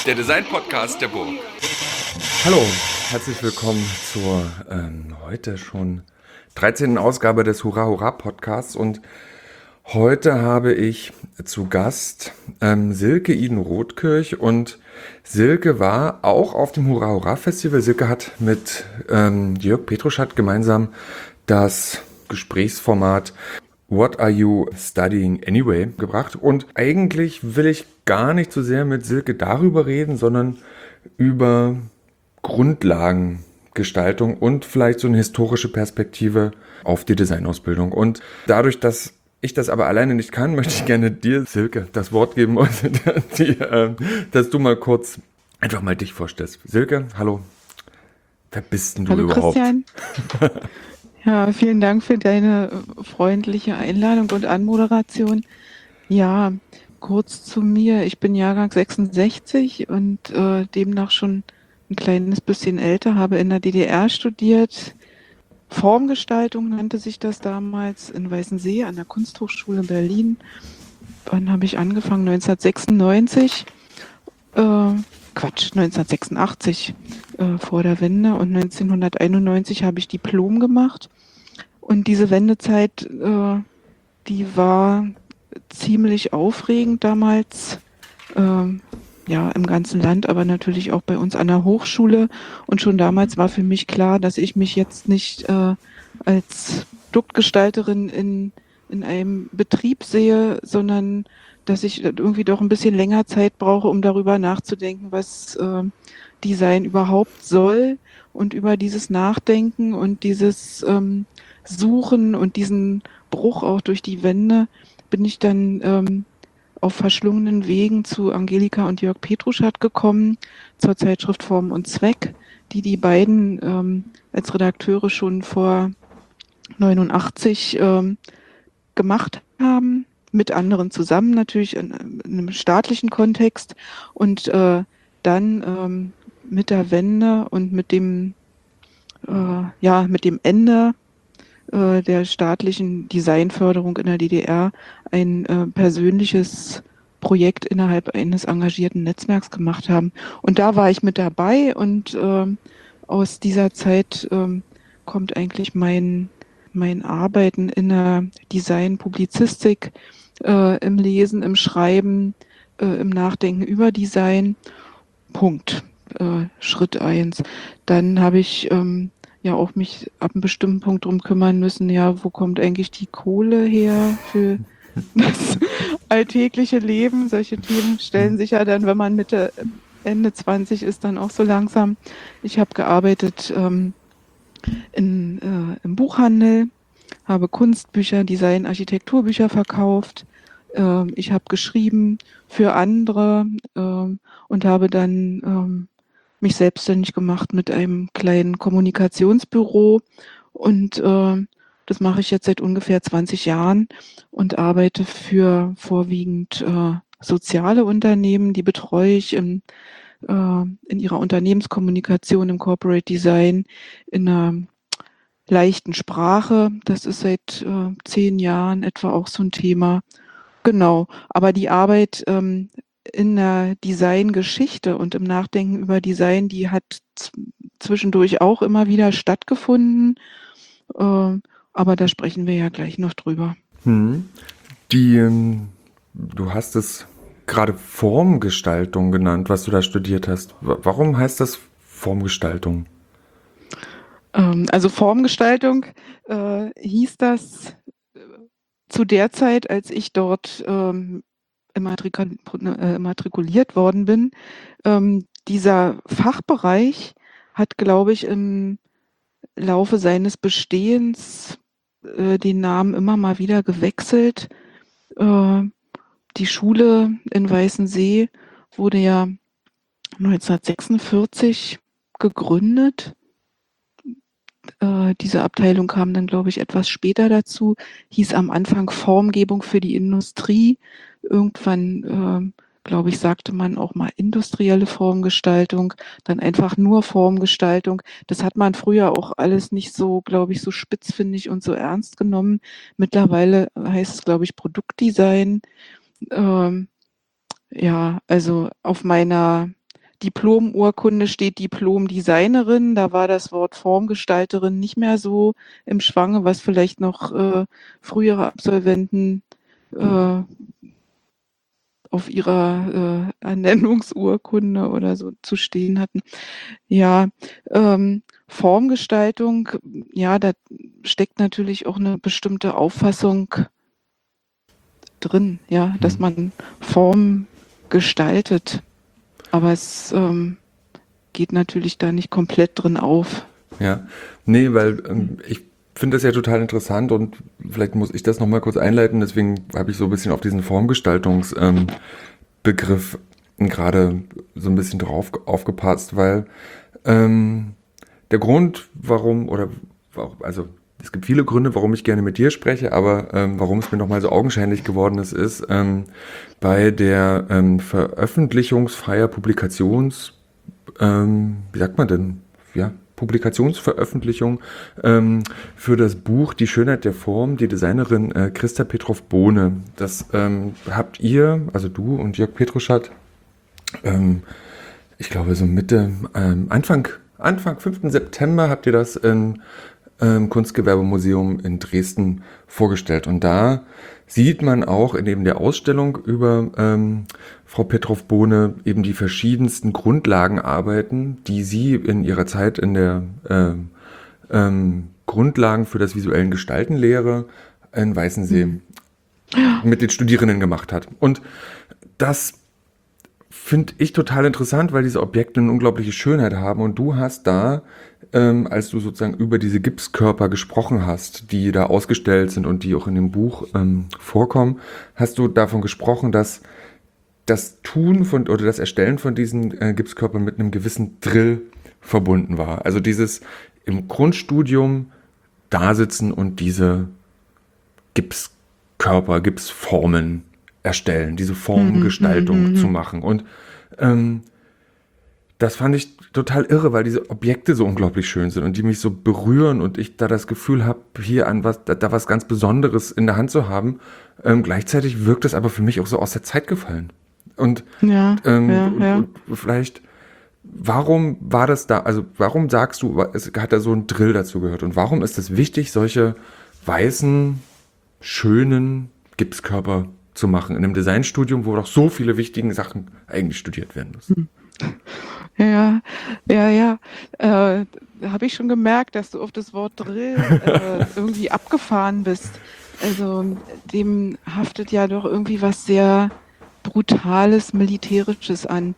der Design-Podcast der Burg. Hallo, herzlich willkommen zur heute schon 13. Ausgabe des Hurra Hurra Podcasts und heute habe ich zu Gast Silke Iden-Rothkirch und Silke war auch auf dem Hurra Hurra Festival. Silke hat mit Jörg Petruschat gemeinsam das Gesprächsformat What are you studying anyway gebracht und eigentlich will ich gar nicht so sehr mit Silke darüber reden, sondern über Grundlagengestaltung und vielleicht so eine historische Perspektive auf die Designausbildung. Und dadurch, dass ich das aber alleine nicht kann, möchte ich gerne dir, Silke, das Wort geben und dass du mal kurz einfach mal dich vorstellst. Silke, hallo. Wer bist denn du Hallo überhaupt? Christian. Ja, vielen Dank für deine freundliche Einladung und Anmoderation. Ja, kurz zu mir. Ich bin Jahrgang 66 und demnach schon ein kleines bisschen älter, habe in der DDR studiert. Formgestaltung nannte sich das damals in Weißensee an der Kunsthochschule Berlin. Wann habe ich angefangen? 1996. 1986 vor der Wende und 1991 habe ich Diplom gemacht. Und diese Wendezeit, die war ziemlich aufregend damals, ja, im ganzen Land, aber natürlich auch bei uns an der Hochschule. Und schon damals war für mich klar, dass ich mich jetzt nicht als Produktgestalterin in einem Betrieb sehe, sondern dass ich irgendwie doch ein bisschen länger Zeit brauche, um darüber nachzudenken, was Design überhaupt soll. Und über dieses Nachdenken und dieses Suchen und diesen Bruch auch durch die Wände bin ich dann auf verschlungenen Wegen zu Angelika und Jörg Petruschat gekommen, zur Zeitschrift Form und Zweck, die beiden als Redakteure schon vor 89 gemacht haben, mit anderen zusammen natürlich in einem staatlichen Kontext und dann mit der Wende und mit dem Ende der staatlichen Designförderung in der DDR ein persönliches Projekt innerhalb eines engagierten Netzwerks gemacht haben. Und da war ich mit dabei und aus dieser Zeit kommt eigentlich mein Arbeiten in der Design-Publizistik, im Lesen, im Schreiben, im Nachdenken über Design. Punkt. Schritt 1. Dann habe ich ja auch mich ab einem bestimmten Punkt drum kümmern müssen, ja, wo kommt eigentlich die Kohle her für das alltägliche Leben? Solche Themen stellen sich ja dann, wenn man Ende 20 ist, dann auch so langsam. Ich habe gearbeitet im Buchhandel, habe Kunstbücher, Design, Architekturbücher verkauft. Ich habe geschrieben für andere und habe dann mich selbstständig gemacht mit einem kleinen Kommunikationsbüro. Und das mache ich jetzt seit ungefähr 20 Jahren und arbeite für vorwiegend soziale Unternehmen. Die betreue ich in ihrer Unternehmenskommunikation, im Corporate Design, in einer leichten Sprache. Das ist seit 10 Jahren etwa auch so ein Thema. Genau, aber die Arbeit in der Designgeschichte und im Nachdenken über Design, die hat zwischendurch auch immer wieder stattgefunden. Aber da sprechen wir ja gleich noch drüber. Du hast es gerade Formgestaltung genannt, was du da studiert hast. Warum heißt das Formgestaltung? Also Formgestaltung hieß das zu der Zeit, als ich dort immatrikuliert worden bin. Dieser Fachbereich hat, glaube ich, im Laufe seines Bestehens den Namen immer mal wieder gewechselt. Die Schule in Weißensee wurde ja 1946 gegründet. Diese Abteilung kam dann, glaube ich, etwas später dazu, hieß am Anfang Formgebung für die Industrie. Irgendwann, glaube ich, sagte man auch mal industrielle Formgestaltung, dann einfach nur Formgestaltung. Das hat man früher auch alles nicht so, glaube ich, so spitzfindig und so ernst genommen. Mittlerweile heißt es, glaube ich, Produktdesign. Ja, also auf meiner Diplomurkunde steht Diplomdesignerin. Da war das Wort Formgestalterin nicht mehr so im Schwange, was vielleicht noch frühere Absolventen auf ihrer Ernennungsurkunde oder so zu stehen hatten. Ja, Formgestaltung, ja, da steckt natürlich auch eine bestimmte Auffassung drin, ja, dass man Form gestaltet. Aber es geht natürlich da nicht komplett drin auf. Ja, nee, weil ich finde das ja total interessant und vielleicht muss ich das nochmal kurz einleiten, deswegen habe ich so ein bisschen auf diesen Formgestaltungsbegriff gerade so ein bisschen drauf aufgepasst, weil der Grund, also es gibt viele Gründe, warum ich gerne mit dir spreche, aber warum es mir nochmal so augenscheinlich geworden ist, bei der Veröffentlichungsfreier wie sagt man denn? Ja, Publikationsveröffentlichung für das Buch Die Schönheit der Form, die Designerin Christa Petrov-Bohne. Das habt ihr, also du und Jörg Petruschat, ich glaube so Anfang 5. September habt ihr das im Kunstgewerbemuseum in Dresden vorgestellt. Und da sieht man auch in der Ausstellung über Frau Petrov-Bohne eben die verschiedensten Grundlagenarbeiten, die sie in ihrer Zeit in der Grundlagen für das visuellen Gestaltenlehre in Weißensee mit den Studierenden gemacht hat. Und das finde ich total interessant, weil diese Objekte eine unglaubliche Schönheit haben. Und du hast da, als du sozusagen über diese Gipskörper gesprochen hast, die da ausgestellt sind und die auch in dem Buch vorkommen, hast du davon gesprochen, dass das oder das Erstellen von diesen Gipskörpern mit einem gewissen Drill verbunden war. Also dieses im Grundstudium dasitzen und diese Gipskörper, Gipsformen erstellen, diese Formgestaltung zu machen. Und das fand ich total irre, weil diese Objekte so unglaublich schön sind und die mich so berühren und ich da das Gefühl habe, hier da was ganz Besonderes in der Hand zu haben. Gleichzeitig wirkt es aber für mich auch so aus der Zeit gefallen. Und, und vielleicht, warum war das da, also warum sagst du, es hat da so ein Drill dazu gehört und warum ist es wichtig, solche weißen, schönen Gipskörper zu machen in einem Designstudium, wo doch so viele wichtige Sachen eigentlich studiert werden müssen? Ja. Habe ich schon gemerkt, dass du auf das Wort Drill irgendwie abgefahren bist. Also dem haftet ja doch irgendwie was sehr Brutales, Militärisches an.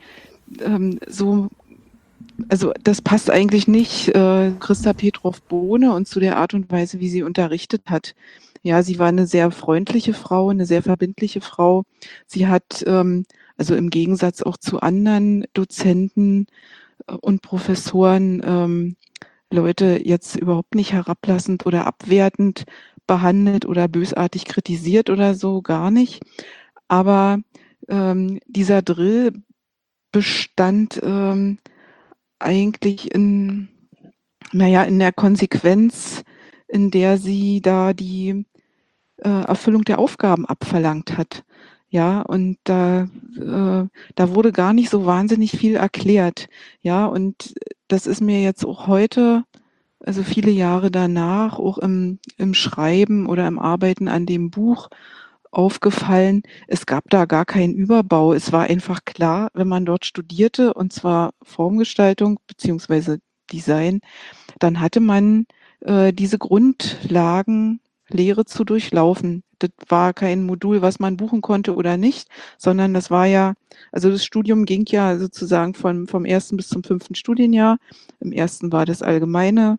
Also das passt eigentlich nicht Christa Petrov-Bohne und zu der Art und Weise, wie sie unterrichtet hat. Ja, sie war eine sehr freundliche Frau, eine sehr verbindliche Frau. Sie hat also im Gegensatz auch zu anderen Dozenten und Professoren Leute jetzt überhaupt nicht herablassend oder abwertend behandelt oder bösartig kritisiert oder so, gar nicht. Aber dieser Drill bestand eigentlich in der Konsequenz, in der sie da die Erfüllung der Aufgaben abverlangt hat. Ja, und da wurde gar nicht so wahnsinnig viel erklärt. Ja, und das ist mir jetzt auch heute, also viele Jahre danach, auch im Schreiben oder im Arbeiten an dem Buch aufgefallen. Es gab da gar keinen Überbau. Es war einfach klar, wenn man dort studierte, und zwar Formgestaltung beziehungsweise Design, dann hatte man diese Grundlagenlehre zu durchlaufen. Das war kein Modul, was man buchen konnte oder nicht, sondern das war ja, also das Studium ging ja sozusagen vom 1. bis zum 5. Studienjahr. Im ersten war das allgemeine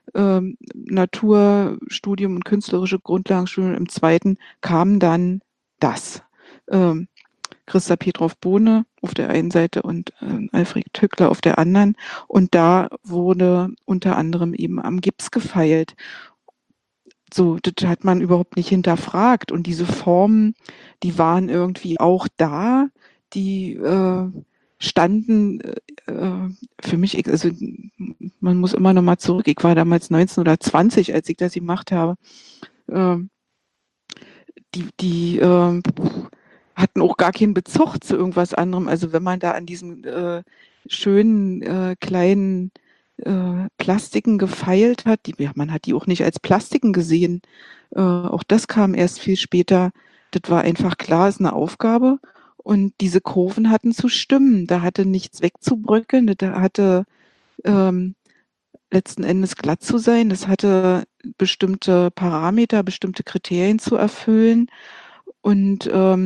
Naturstudium und künstlerische Grundlagenstudium. Im zweiten kam dann das. Christa Petrov-Bohne auf der einen Seite und Alfred Tückler auf der anderen. Und da wurde unter anderem eben am Gips gefeilt. So, das hat man überhaupt nicht hinterfragt. Und diese Formen, die waren irgendwie auch da, die standen für mich, also man muss immer noch mal zurück, ich war damals 19 oder 20, als ich das gemacht habe. hatten auch gar keinen Bezug zu irgendwas anderem. Also wenn man da an diesen schönen kleinen Plastiken gefeilt hat, man hat die auch nicht als Plastiken gesehen. Auch das kam erst viel später. Das war einfach klar, ist eine Aufgabe. Und diese Kurven hatten zu stimmen. Da hatte nichts wegzubröckeln. Da hatte ähm, letzten Endes glatt zu sein. Das hatte bestimmte Parameter, bestimmte Kriterien zu erfüllen. Und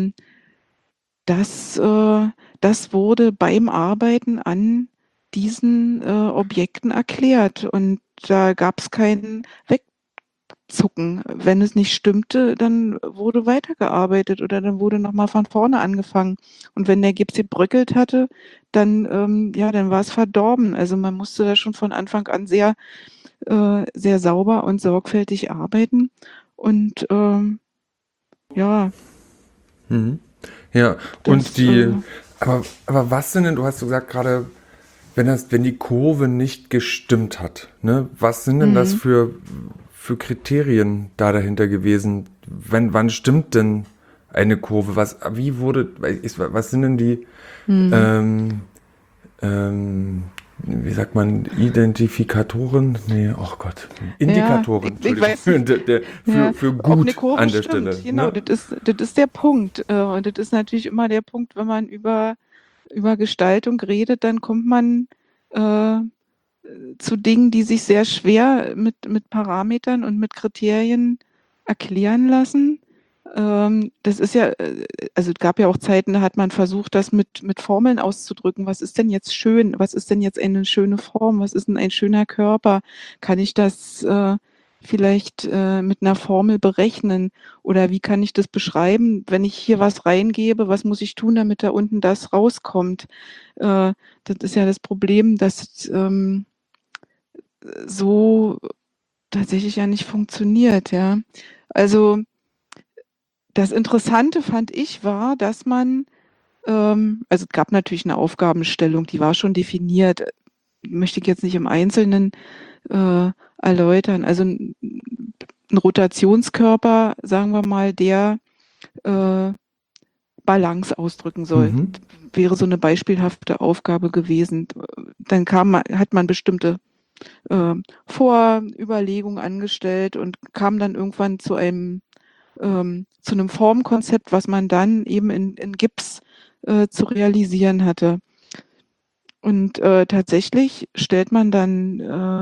das, das wurde beim Arbeiten an diesen Objekten erklärt. Und da gab es kein Wegzucken. Wenn es nicht stimmte, dann wurde weitergearbeitet oder dann wurde nochmal von vorne angefangen. Und wenn der Gips gebröckelt hatte, dann, ja, dann war es verdorben. Also man musste da schon von Anfang an sehr sauber und sorgfältig arbeiten. Und ja, Mhm. Ja, und das, aber was sind denn, du hast so gesagt gerade, wenn die Kurve nicht gestimmt hat, ne, was sind denn das mhm. für Kriterien da dahinter gewesen? Wann stimmt denn eine Kurve? Was sind denn die, Mhm. ähm, ähm, wie sagt man, Identifikatoren? Nee, oh Gott, Ja, Indikatoren, ich Entschuldigung, weiß nicht, ja, für ob eine gut Kurve an der stimmt. Stelle, Genau, ne? das ist der Punkt. Und das ist natürlich immer der Punkt, wenn man über Gestaltung redet, dann kommt man äh, zu Dingen, die sich sehr schwer mit Parametern und mit Kriterien erklären lassen. Das ist ja, also es gab ja auch Zeiten, da hat man versucht, das mit Formeln auszudrücken. Was ist denn jetzt schön? Was ist denn jetzt eine schöne Form? Was ist denn ein schöner Körper? Kann ich das vielleicht mit einer Formel berechnen? Oder wie kann ich das beschreiben, wenn ich hier was reingebe? Was muss ich tun, damit da unten das rauskommt? Das ist ja das Problem, dass so tatsächlich ja nicht funktioniert, ja. Also das Interessante fand ich war, dass man, also es gab natürlich eine Aufgabenstellung, die war schon definiert, möchte ich jetzt nicht im Einzelnen erläutern. Also ein Rotationskörper, sagen wir mal, der äh, Balance ausdrücken soll. Mhm. Das wäre so eine beispielhafte Aufgabe gewesen. Dann hat man bestimmte Vorüberlegungen angestellt und kam dann irgendwann zu einem Formkonzept, was man dann eben in Gips zu realisieren hatte. Und tatsächlich stellt man dann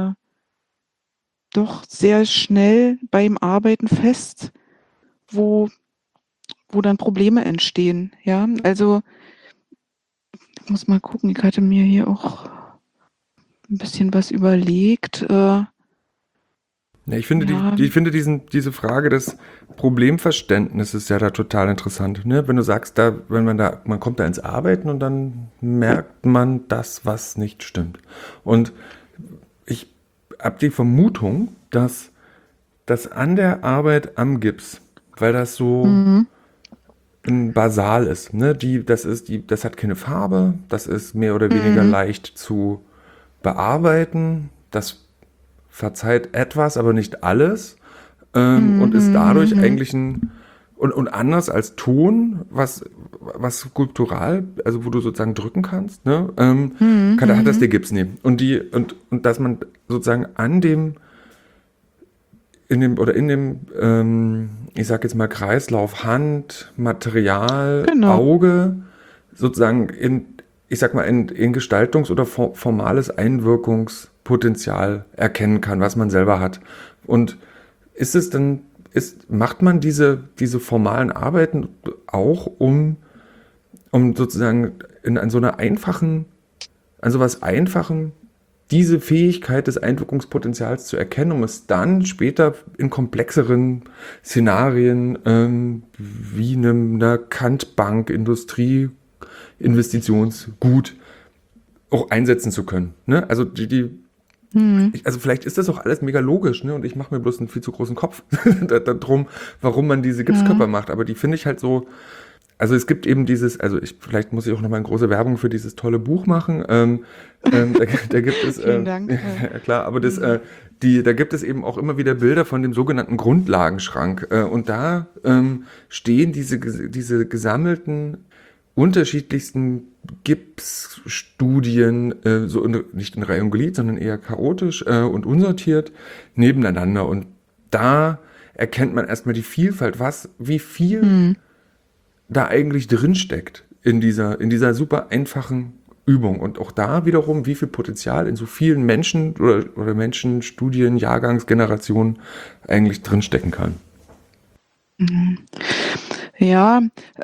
doch sehr schnell beim Arbeiten fest, wo, wo dann Probleme entstehen. Ja, also ich muss mal gucken, ich hatte mir hier auch ein bisschen was überlegt. Ja, Ja, ich finde diese Frage des Problemverständnisses ja da total interessant. Ne? Wenn du sagst, man kommt da ins Arbeiten und dann merkt man das, was nicht stimmt. Und ich habe die Vermutung, dass das an der Arbeit am Gips, weil das so mhm, ein Basal ist, ne? Das hat keine Farbe, das ist mehr oder weniger mhm, leicht zu bearbeiten, das verzeiht etwas, aber nicht alles, mhm, und ist dadurch mhm, eigentlich und anders als Ton, was skulptural, also wo du sozusagen drücken kannst, ne, mhm, hat das mhm, der Gips nehmen. Und dass man sozusagen in dem, ich sag jetzt mal Kreislauf, Hand, Material, genau. Auge, sozusagen ich sag mal, in Gestaltungs- oder formales Einwirkungspotenzial erkennen kann, was man selber hat. Und ist es dann, macht man diese formalen Arbeiten auch, um sozusagen an so einer an sowas Einfachem diese Fähigkeit des Einwirkungspotenzials zu erkennen, um es dann später in komplexeren Szenarien wie einer Kantbank, Industrie, Investitionsgut auch einsetzen zu können. Ne? Also Mhm. also vielleicht ist das auch alles mega logisch, ne? Und ich mache mir bloß einen viel zu großen Kopf darum, warum man diese Ja. Gipskörper macht. Aber die finde ich halt so Also es gibt eben dieses, vielleicht muss ich auch nochmal eine große Werbung für dieses tolle Buch machen. Da gibt es, Vielen Dank. ja klar, aber Mhm. da gibt es eben auch immer wieder Bilder von dem sogenannten Grundlagenschrank. Und da stehen diese gesammelten unterschiedlichsten Gipsstudien, nicht in Reihe und Glied, sondern eher chaotisch und unsortiert nebeneinander. Und da erkennt man erstmal die Vielfalt, wie viel Hm. da eigentlich drinsteckt in dieser super einfachen Übung. Und auch da wiederum, wie viel Potenzial in so vielen Menschen oder Menschen, Studien, Jahrgangsgenerationen eigentlich drinstecken kann. Mhm. Ja,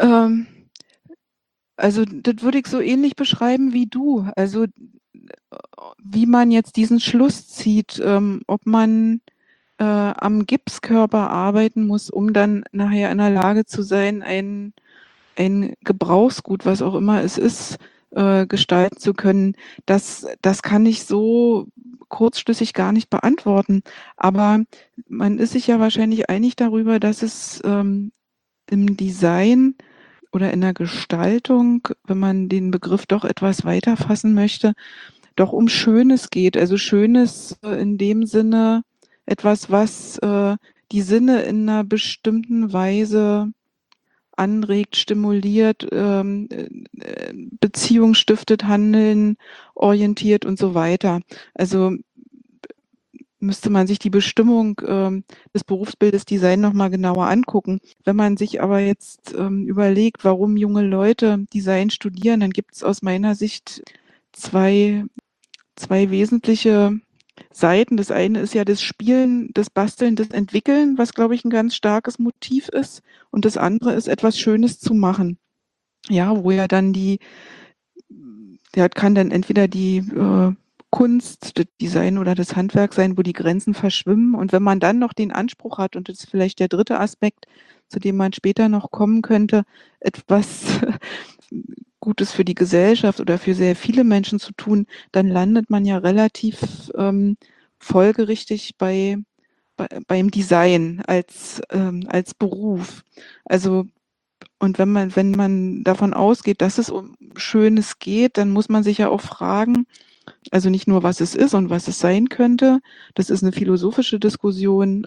also das würde ich so ähnlich beschreiben wie du. Also wie man jetzt diesen Schluss zieht, ob man am Gipskörper arbeiten muss, um dann nachher in der Lage zu sein, ein Gebrauchsgut, was auch immer es ist, gestalten zu können. Das kann ich so kurzschlüssig gar nicht beantworten. Aber man ist sich ja wahrscheinlich einig darüber, dass es im Design oder in der Gestaltung, wenn man den Begriff doch etwas weiter fassen möchte, doch um Schönes geht. Also Schönes in dem Sinne etwas, was die Sinne in einer bestimmten Weise anregt, stimuliert, Beziehung stiftet, Handeln orientiert und so weiter. Also müsste man sich die Bestimmung des Berufsbildes Design nochmal genauer angucken. Wenn man sich aber jetzt überlegt, warum junge Leute Design studieren, dann gibt es aus meiner Sicht zwei, zwei wesentliche Seiten. Das eine ist ja das Spielen, das Basteln, das Entwickeln, was, glaube ich, ein ganz starkes Motiv ist. Und das andere ist, etwas Schönes zu machen. Ja, wo ja dann der kann dann entweder die Kunst, das Design oder das Handwerk sein, wo die Grenzen verschwimmen. Und wenn man dann noch den Anspruch hat, und das ist vielleicht der dritte Aspekt, zu dem man später noch kommen könnte, etwas Gutes für die Gesellschaft oder für sehr viele Menschen zu tun, dann landet man ja relativ folgerichtig beim Design als Beruf. Also und wenn man davon ausgeht, dass es um Schönes geht, dann muss man sich ja auch fragen, also nicht nur, was es ist und was es sein könnte. Das ist eine philosophische Diskussion,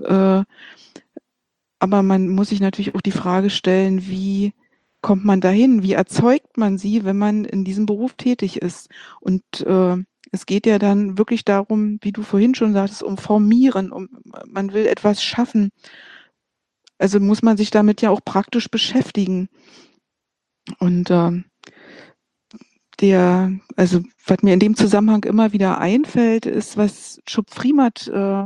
aber man muss sich natürlich auch die Frage stellen, wie kommt man dahin? Wie erzeugt man sie, wenn man in diesem Beruf tätig ist? Und es geht ja dann wirklich darum, wie du vorhin schon sagtest, um Formieren, man will etwas schaffen. Also muss man sich damit ja auch praktisch beschäftigen. Und also was mir in dem Zusammenhang immer wieder einfällt, ist, was Chup Frimat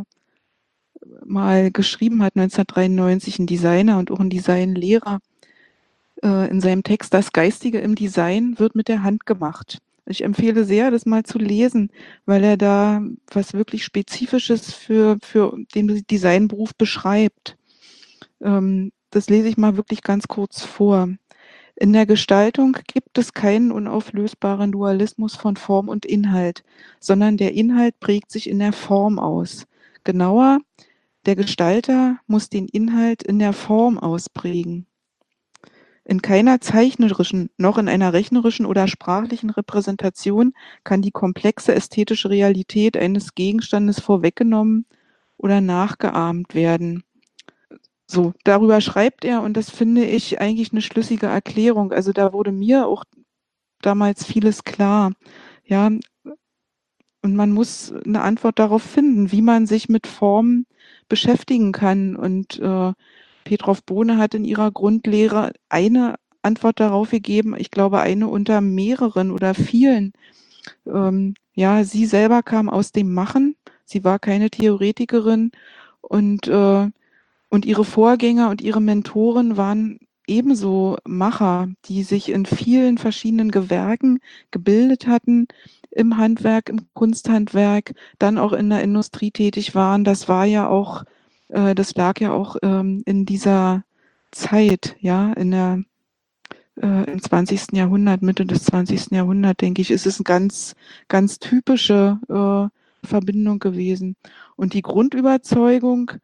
mal geschrieben hat, 1993, ein Designer und auch ein Designlehrer, in seinem Text, das Geistige im Design wird mit der Hand gemacht. Ich empfehle sehr, das mal zu lesen, weil er da was wirklich Spezifisches für den Designberuf beschreibt. Das lese ich mal wirklich ganz kurz vor. In der Gestaltung gibt es keinen unauflösbaren Dualismus von Form und Inhalt, sondern der Inhalt prägt sich in der Form aus. Genauer, der Gestalter muss den Inhalt in der Form ausprägen. In keiner zeichnerischen noch in einer rechnerischen oder sprachlichen Repräsentation kann die komplexe ästhetische Realität eines Gegenstandes vorweggenommen oder nachgeahmt werden. So, darüber schreibt er und das finde ich eigentlich eine schlüssige Erklärung. Also da wurde mir auch damals vieles klar. Ja, und man muss eine Antwort darauf finden, wie man sich mit Formen beschäftigen kann. Und Petrov Bohne hat in ihrer Grundlehre eine Antwort darauf gegeben, ich glaube, eine unter mehreren oder vielen. Ja, sie selber kam aus dem Machen. Sie war keine Theoretikerin und ihre Vorgänger und ihre Mentoren waren ebenso Macher, die sich in vielen verschiedenen Gewerken gebildet hatten, im Handwerk, im Kunsthandwerk, dann auch in der Industrie tätig waren. Das lag ja auch in dieser Zeit, ja, im 20. Jahrhundert, Mitte des 20. Jahrhunderts, denke ich, ist es eine ganz typische Verbindung gewesen. Und die Grundüberzeugung,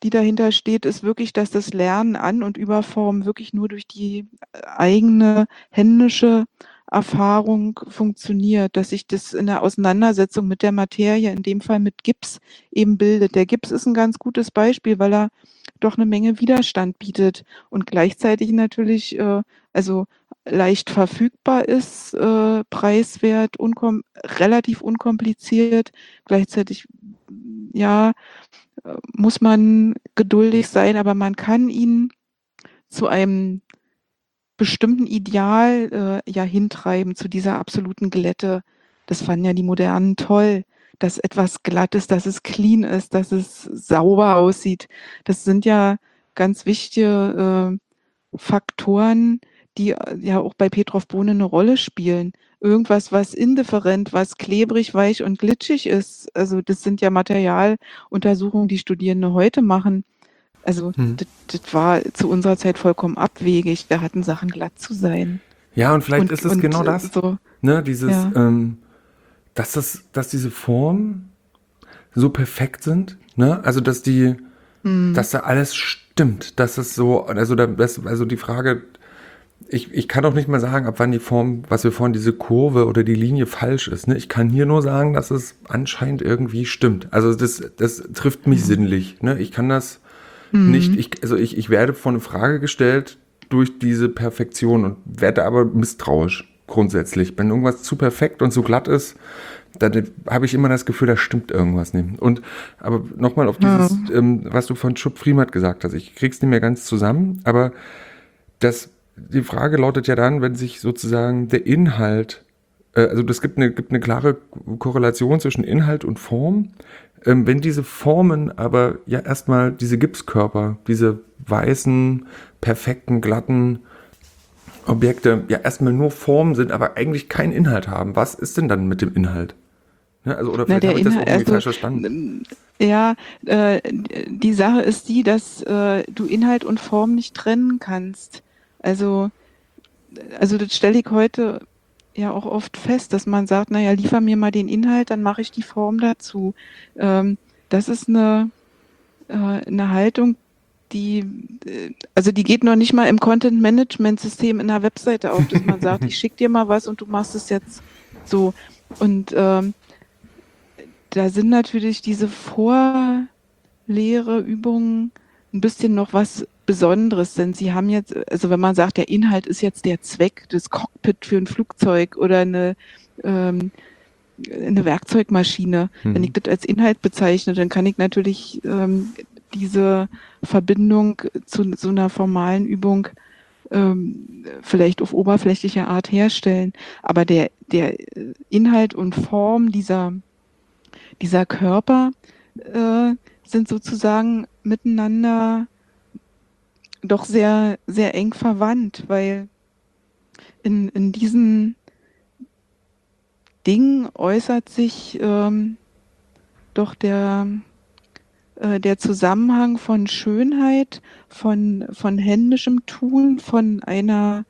die dahinter steht, ist wirklich, dass das Lernen an und über Form wirklich nur durch die eigene händische Erfahrung funktioniert, dass sich das in der Auseinandersetzung mit der Materie, in dem Fall mit Gips, eben bildet. Der Gips ist ein ganz gutes Beispiel, weil er doch eine Menge Widerstand bietet und gleichzeitig natürlich also leicht verfügbar ist, preiswert, relativ unkompliziert. Gleichzeitig ja, muss man geduldig sein, aber man kann ihn zu einem bestimmten Ideal ja hintreiben, zu dieser absoluten Glätte. Das fanden ja die Modernen toll, dass etwas glatt ist, dass es clean ist, dass es sauber aussieht. Das sind ja ganz wichtige Faktoren, die ja auch bei Petrov Bone eine Rolle spielen. Irgendwas, was indifferent, was klebrig, weich und glitschig ist. Also das sind ja Materialuntersuchungen, die Studierende heute machen. Also Hm. das war zu unserer Zeit vollkommen abwegig. Da hatten Sachen glatt zu sein. Ja, und vielleicht ist es genau das, So, ne, dieses, ja. dass diese Formen so perfekt sind, ne, also dass da alles stimmt, dass es so, also die Frage, ich kann auch nicht mal sagen, ab wann die Form, was wir vorhin, diese Kurve oder die Linie falsch ist, ne, ich kann hier nur sagen, dass es anscheinend irgendwie stimmt, also das trifft mich sinnlich, ne, ich kann das nicht, ich werde vor eine Frage gestellt durch diese Perfektion und werde aber misstrauisch grundsätzlich. Wenn irgendwas zu perfekt und zu glatt ist, dann habe ich immer das Gefühl, da stimmt irgendwas nicht. Und aber nochmal auf dieses, was du von Schupf-Friemert gesagt hast, ich krieg's nicht mehr ganz zusammen, aber die Frage lautet ja dann, wenn sich sozusagen der Inhalt, also es gibt eine klare Korrelation zwischen Inhalt und Form. Wenn diese Formen aber ja erstmal diese Gipskörper, diese weißen, perfekten, glatten Objekte ja erstmal nur Formen sind, aber eigentlich keinen Inhalt haben, was ist denn dann mit dem Inhalt? Ja, also, oder vielleicht habe ich das auch irgendwie falsch verstanden. Ja, die Sache ist die, dass du Inhalt und Form nicht trennen kannst. Also das stelle ich heute ja auch oft fest, dass man sagt, naja, liefer mir mal den Inhalt, dann mache ich die Form dazu. Das ist eine Haltung, die geht noch nicht mal im Content-Management-System in der Webseite auf, dass man sagt, ich schicke dir mal was und du machst es jetzt so. Und da sind natürlich diese Vorlehre-Übungen ein bisschen noch was Besonderes, denn sie haben jetzt, also wenn man sagt, der Inhalt ist jetzt der Zweck, das Cockpit für ein Flugzeug oder eine Werkzeugmaschine, wenn ich das als Inhalt bezeichne, dann kann ich natürlich diese Verbindung zu so einer formalen Übung vielleicht auf oberflächlicher Art herstellen. Aber der Inhalt und Form dieser Körper sind sozusagen miteinander doch sehr, sehr eng verwandt, weil in diesen Dingen äußert sich doch der Zusammenhang von Schönheit, von händischem Tun, von einem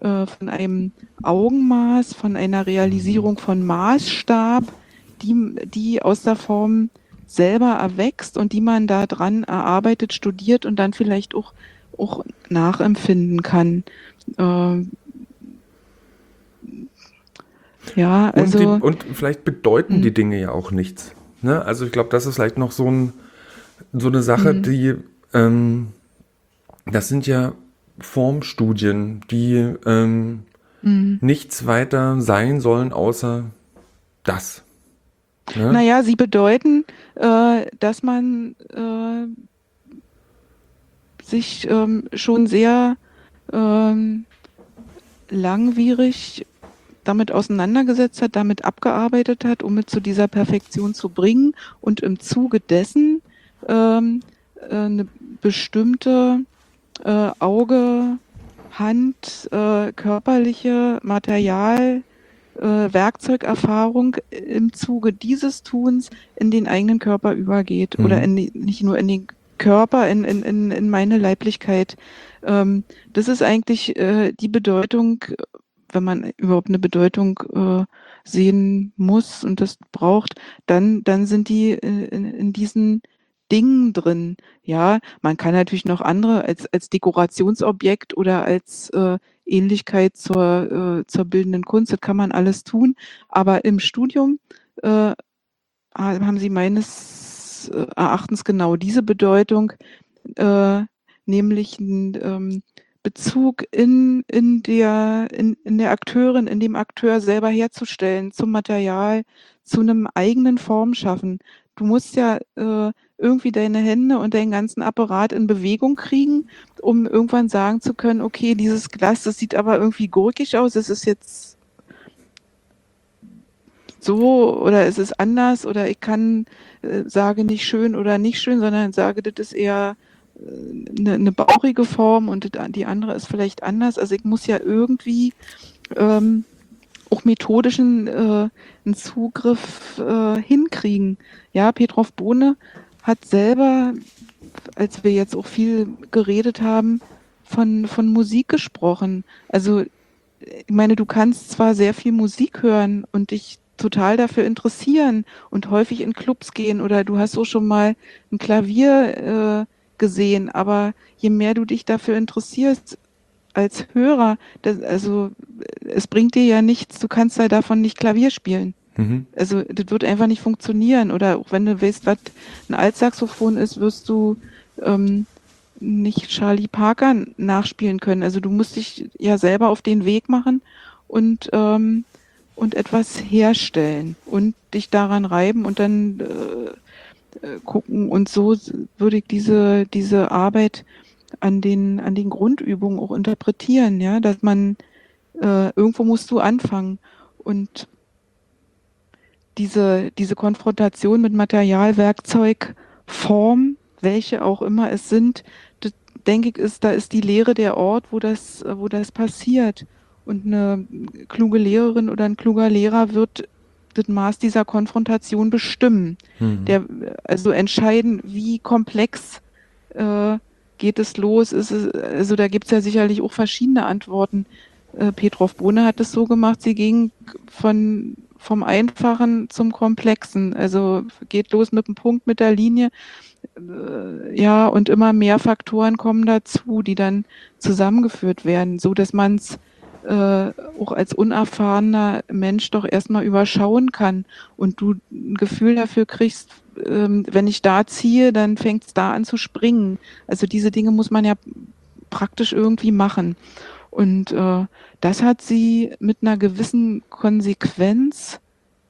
Augenmaß, von einer Realisierung von Maßstab, die aus der Form selber erwächst und die man da dran erarbeitet, studiert und dann vielleicht auch nachempfinden kann. Ja, also Und vielleicht bedeuten die Dinge ja auch nichts. Ne? Also ich glaube, das ist vielleicht noch so eine Sache, die, das sind ja Formstudien, die nichts weiter sein sollen, außer das. Ne? naja, sie bedeuten, dass man sich schon sehr langwierig damit auseinandergesetzt hat, damit abgearbeitet hat, um es zu dieser Perfektion zu bringen und im Zuge dessen eine bestimmte Auge, Hand, körperliche Material, Werkzeugerfahrung im Zuge dieses Tuns in den eigenen Körper übergeht oder nicht nur in den Körper, in meine Leiblichkeit. Das ist eigentlich die Bedeutung, wenn man überhaupt eine Bedeutung sehen muss und das braucht, dann sind die in diesen Dingen drin. Ja, man kann natürlich noch andere als Dekorationsobjekt oder als Ähnlichkeit zur bildenden Kunst, das kann man alles tun. Aber im Studium haben sie meines Erachtens genau diese Bedeutung, äh, nämlich einen Bezug in der Akteurin, in dem Akteur selber herzustellen, zum Material, zu einem eigenen Form schaffen. Du musst ja irgendwie deine Hände und deinen ganzen Apparat in Bewegung kriegen, um irgendwann sagen zu können, okay, dieses Glas, das sieht aber irgendwie gurkig aus, es ist jetzt so oder es ist anders oder ich kann sage nicht schön oder nicht schön, sondern sage, das ist eher eine bauchige Form und die andere ist vielleicht anders. Also ich muss ja irgendwie auch methodischen einen Zugriff hinkriegen. Ja, Petrov Bohne hat selber, als wir jetzt auch viel geredet haben, von Musik gesprochen. Also ich meine, du kannst zwar sehr viel Musik hören und dich total dafür interessieren und häufig in Clubs gehen oder du hast auch schon mal ein Klavier gesehen, aber je mehr du dich dafür interessierst als Hörer, also es bringt dir ja nichts, du kannst ja davon nicht Klavier spielen. Mhm. Also das wird einfach nicht funktionieren. Oder auch wenn du weißt, was ein Altsaxophon ist, wirst du nicht Charlie Parker nachspielen können. Also du musst dich ja selber auf den Weg machen und etwas herstellen und dich daran reiben und dann gucken. Und so würde ich diese Arbeit an den Grundübungen auch interpretieren, ja, dass man irgendwo musst du anfangen. Und diese Konfrontation mit Material, Werkzeug, Form, welche auch immer es sind, das, denke ich, da ist die Lehre der Ort, wo das passiert. Und eine kluge Lehrerin oder ein kluger Lehrer wird das Maß dieser Konfrontation bestimmen. Mhm. Also entscheiden, wie komplex geht es los. Also da gibt es ja sicherlich auch verschiedene Antworten. Petrov Bohne hat es so gemacht, sie ging vom Einfachen zum Komplexen. Also geht los mit dem Punkt, mit der Linie. Ja, und immer mehr Faktoren kommen dazu, die dann zusammengeführt werden, so dass man es auch als unerfahrener Mensch doch erstmal überschauen kann und du ein Gefühl dafür kriegst, wenn ich da ziehe, dann fängt es da an zu springen. Also diese Dinge muss man ja praktisch irgendwie machen. Und das hat sie mit einer gewissen Konsequenz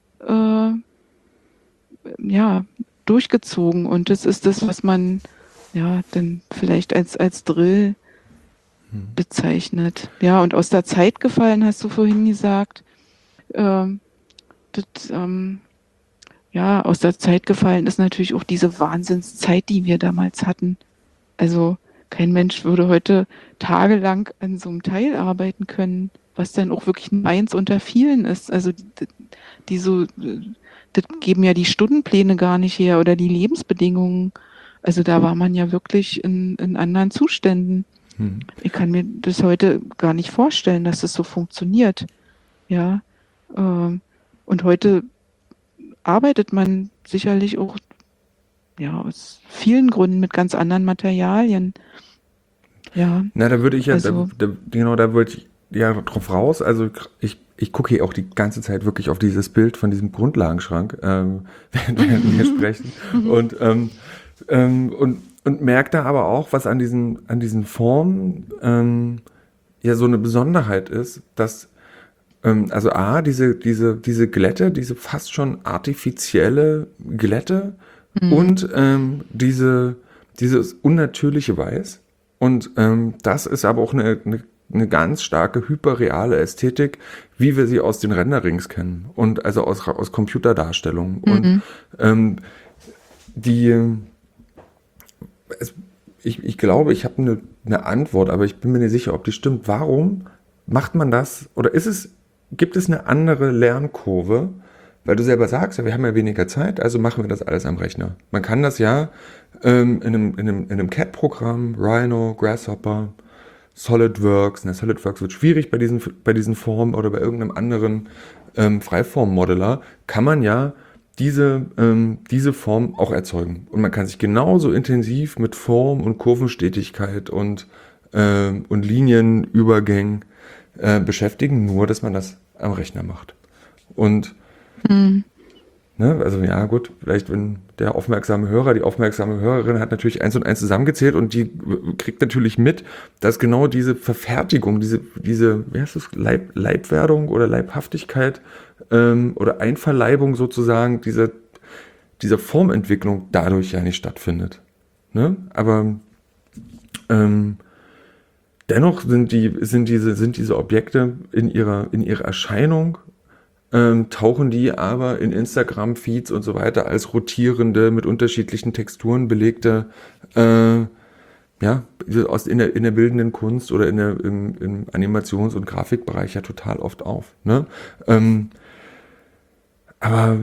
ja, durchgezogen. Und das ist das, was man ja dann vielleicht als Drill bezeichnet. Ja, und aus der Zeit gefallen, hast du vorhin gesagt. Das, ja, aus der Zeit gefallen ist natürlich auch diese Wahnsinnszeit, die wir damals hatten. Also kein Mensch würde heute tagelang an so einem Teil arbeiten können, was dann auch wirklich eins unter vielen ist. Also das geben ja die Stundenpläne gar nicht her oder die Lebensbedingungen. Also da war man ja wirklich in anderen Zuständen. Mhm. Ich kann mir das heute gar nicht vorstellen, dass das so funktioniert. Ja. Und heute arbeitet man sicherlich auch ja, aus vielen Gründen mit ganz anderen Materialien. Ja, Na, da würde ich ja, also, genau, da würde ich ja drauf raus. Also ich gucke hier auch die ganze Zeit wirklich auf dieses Bild von diesem Grundlagenschrank, während wir sprechen. Und merke da aber auch, was an diesen Formen ja so eine Besonderheit ist, dass also diese Glätte, diese fast schon artifizielle Glätte und dieses unnatürliche Weiß. Und das ist aber auch eine ganz starke hyperreale Ästhetik, wie wir sie aus den Renderings kennen und also aus Computerdarstellungen. Und ich glaube, ich habe eine Antwort, aber ich bin mir nicht sicher, ob die stimmt. Warum macht man das? Oder gibt es eine andere Lernkurve? Weil du selber sagst, ja, wir haben ja weniger Zeit, also machen wir das alles am Rechner. Man kann das ja in einem CAD-Programm, Rhino, Grasshopper, SolidWorks. SolidWorks wird schwierig bei diesen Formen oder bei irgendeinem anderen Freiform-Modeller, kann man ja diese Form auch erzeugen. Und man kann sich genauso intensiv mit Form und Kurvenstetigkeit und Linienübergängen beschäftigen, nur dass man das am Rechner macht. Und also ja gut, vielleicht wenn der aufmerksame Hörer, die aufmerksame Hörerin hat natürlich 1 und 1 zusammengezählt und die kriegt natürlich mit, dass genau diese Verfertigung, diese wie heißt das, Leibwerdung oder Leibhaftigkeit oder Einverleibung sozusagen dieser Formentwicklung dadurch ja nicht stattfindet. Ne? Aber dennoch sind diese Objekte in ihrer Erscheinung tauchen die aber in Instagram-Feeds und so weiter als rotierende, mit unterschiedlichen Texturen belegte, in der bildenden Kunst oder im Animations- und Grafikbereich ja total oft auf. Ne? Aber,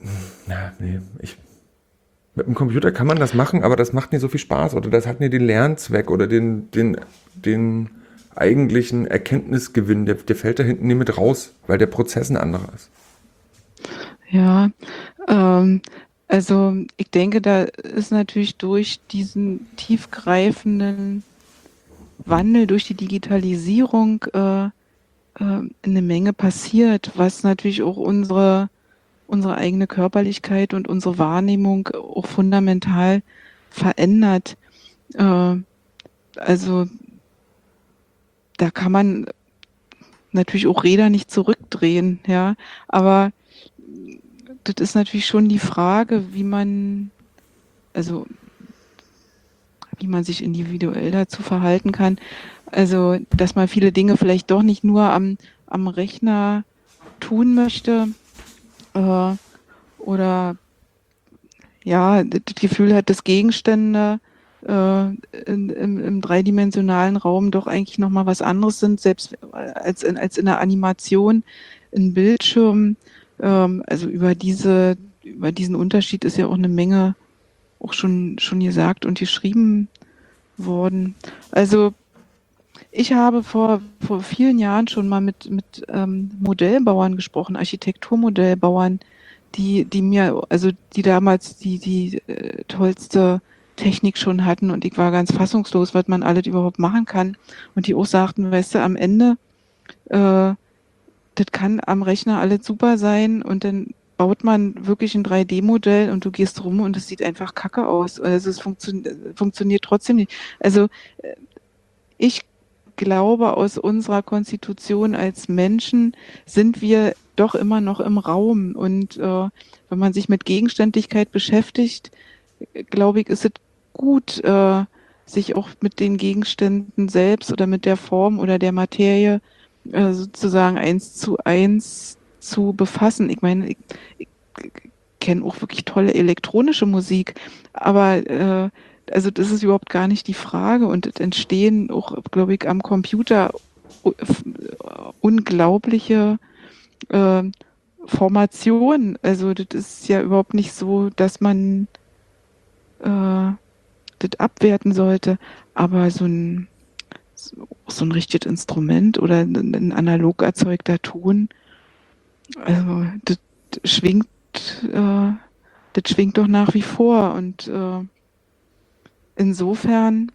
mit dem Computer kann man das machen, aber das macht nicht so viel Spaß oder das hat nicht den Lernzweck oder den eigentlichen Erkenntnisgewinn, der fällt da hinten nicht mit raus, weil der Prozess ein anderer ist. Ja, also ich denke, da ist natürlich durch diesen tiefgreifenden Wandel, durch die Digitalisierung eine Menge passiert, was natürlich auch unsere eigene Körperlichkeit und unsere Wahrnehmung auch fundamental verändert. Also da kann man natürlich auch Räder nicht zurückdrehen, ja, aber das ist natürlich schon die Frage, wie man sich individuell dazu verhalten kann. Also, dass man viele Dinge vielleicht doch nicht nur am Rechner tun möchte, oder ja, das Gefühl hat, dass Gegenstände im dreidimensionalen Raum doch eigentlich nochmal was anderes sind, selbst als in der Animation, ein Bildschirm. Also über diesen Unterschied ist ja auch eine Menge auch schon gesagt und geschrieben worden. Also ich habe vor vielen Jahren schon mal mit Modellbauern gesprochen, Architekturmodellbauern, die damals die tollste Technik schon hatten und ich war ganz fassungslos, was man alles überhaupt machen kann. Und die auch sagten, weißt du, am Ende, das kann am Rechner alles super sein und dann baut man wirklich ein 3D-Modell und du gehst rum und es sieht einfach kacke aus. Also es funktioniert trotzdem nicht. Also ich glaube, aus unserer Konstitution als Menschen sind wir doch immer noch im Raum. Und wenn man sich mit Gegenständlichkeit beschäftigt, glaube ich, ist es gut, sich auch mit den Gegenständen selbst oder mit der Form oder der Materie sozusagen 1:1 zu befassen. Ich meine, ich kenne auch wirklich tolle elektronische Musik, aber also das ist überhaupt gar nicht die Frage und es entstehen auch, glaube ich, am Computer unglaubliche Formationen. Also das ist ja überhaupt nicht so, dass man das abwerten sollte, aber so ein richtiges Instrument oder ein analog erzeugter Ton, also das schwingt doch nach wie vor und insofern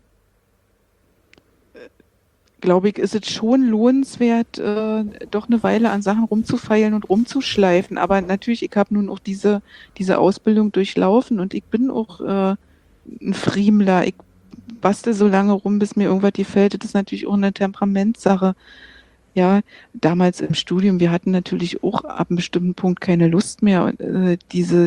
glaube ich, ist es schon lohnenswert, doch eine Weile an Sachen rumzufeilen und rumzuschleifen. Aber natürlich, ich habe nun auch diese Ausbildung durchlaufen und ich bin auch ein Friemler. Ich bastel so lange rum, bis mir irgendwas gefällt. Das ist natürlich auch eine Temperamentssache. Ja, damals im Studium, wir hatten natürlich auch ab einem bestimmten Punkt keine Lust mehr. Und, diese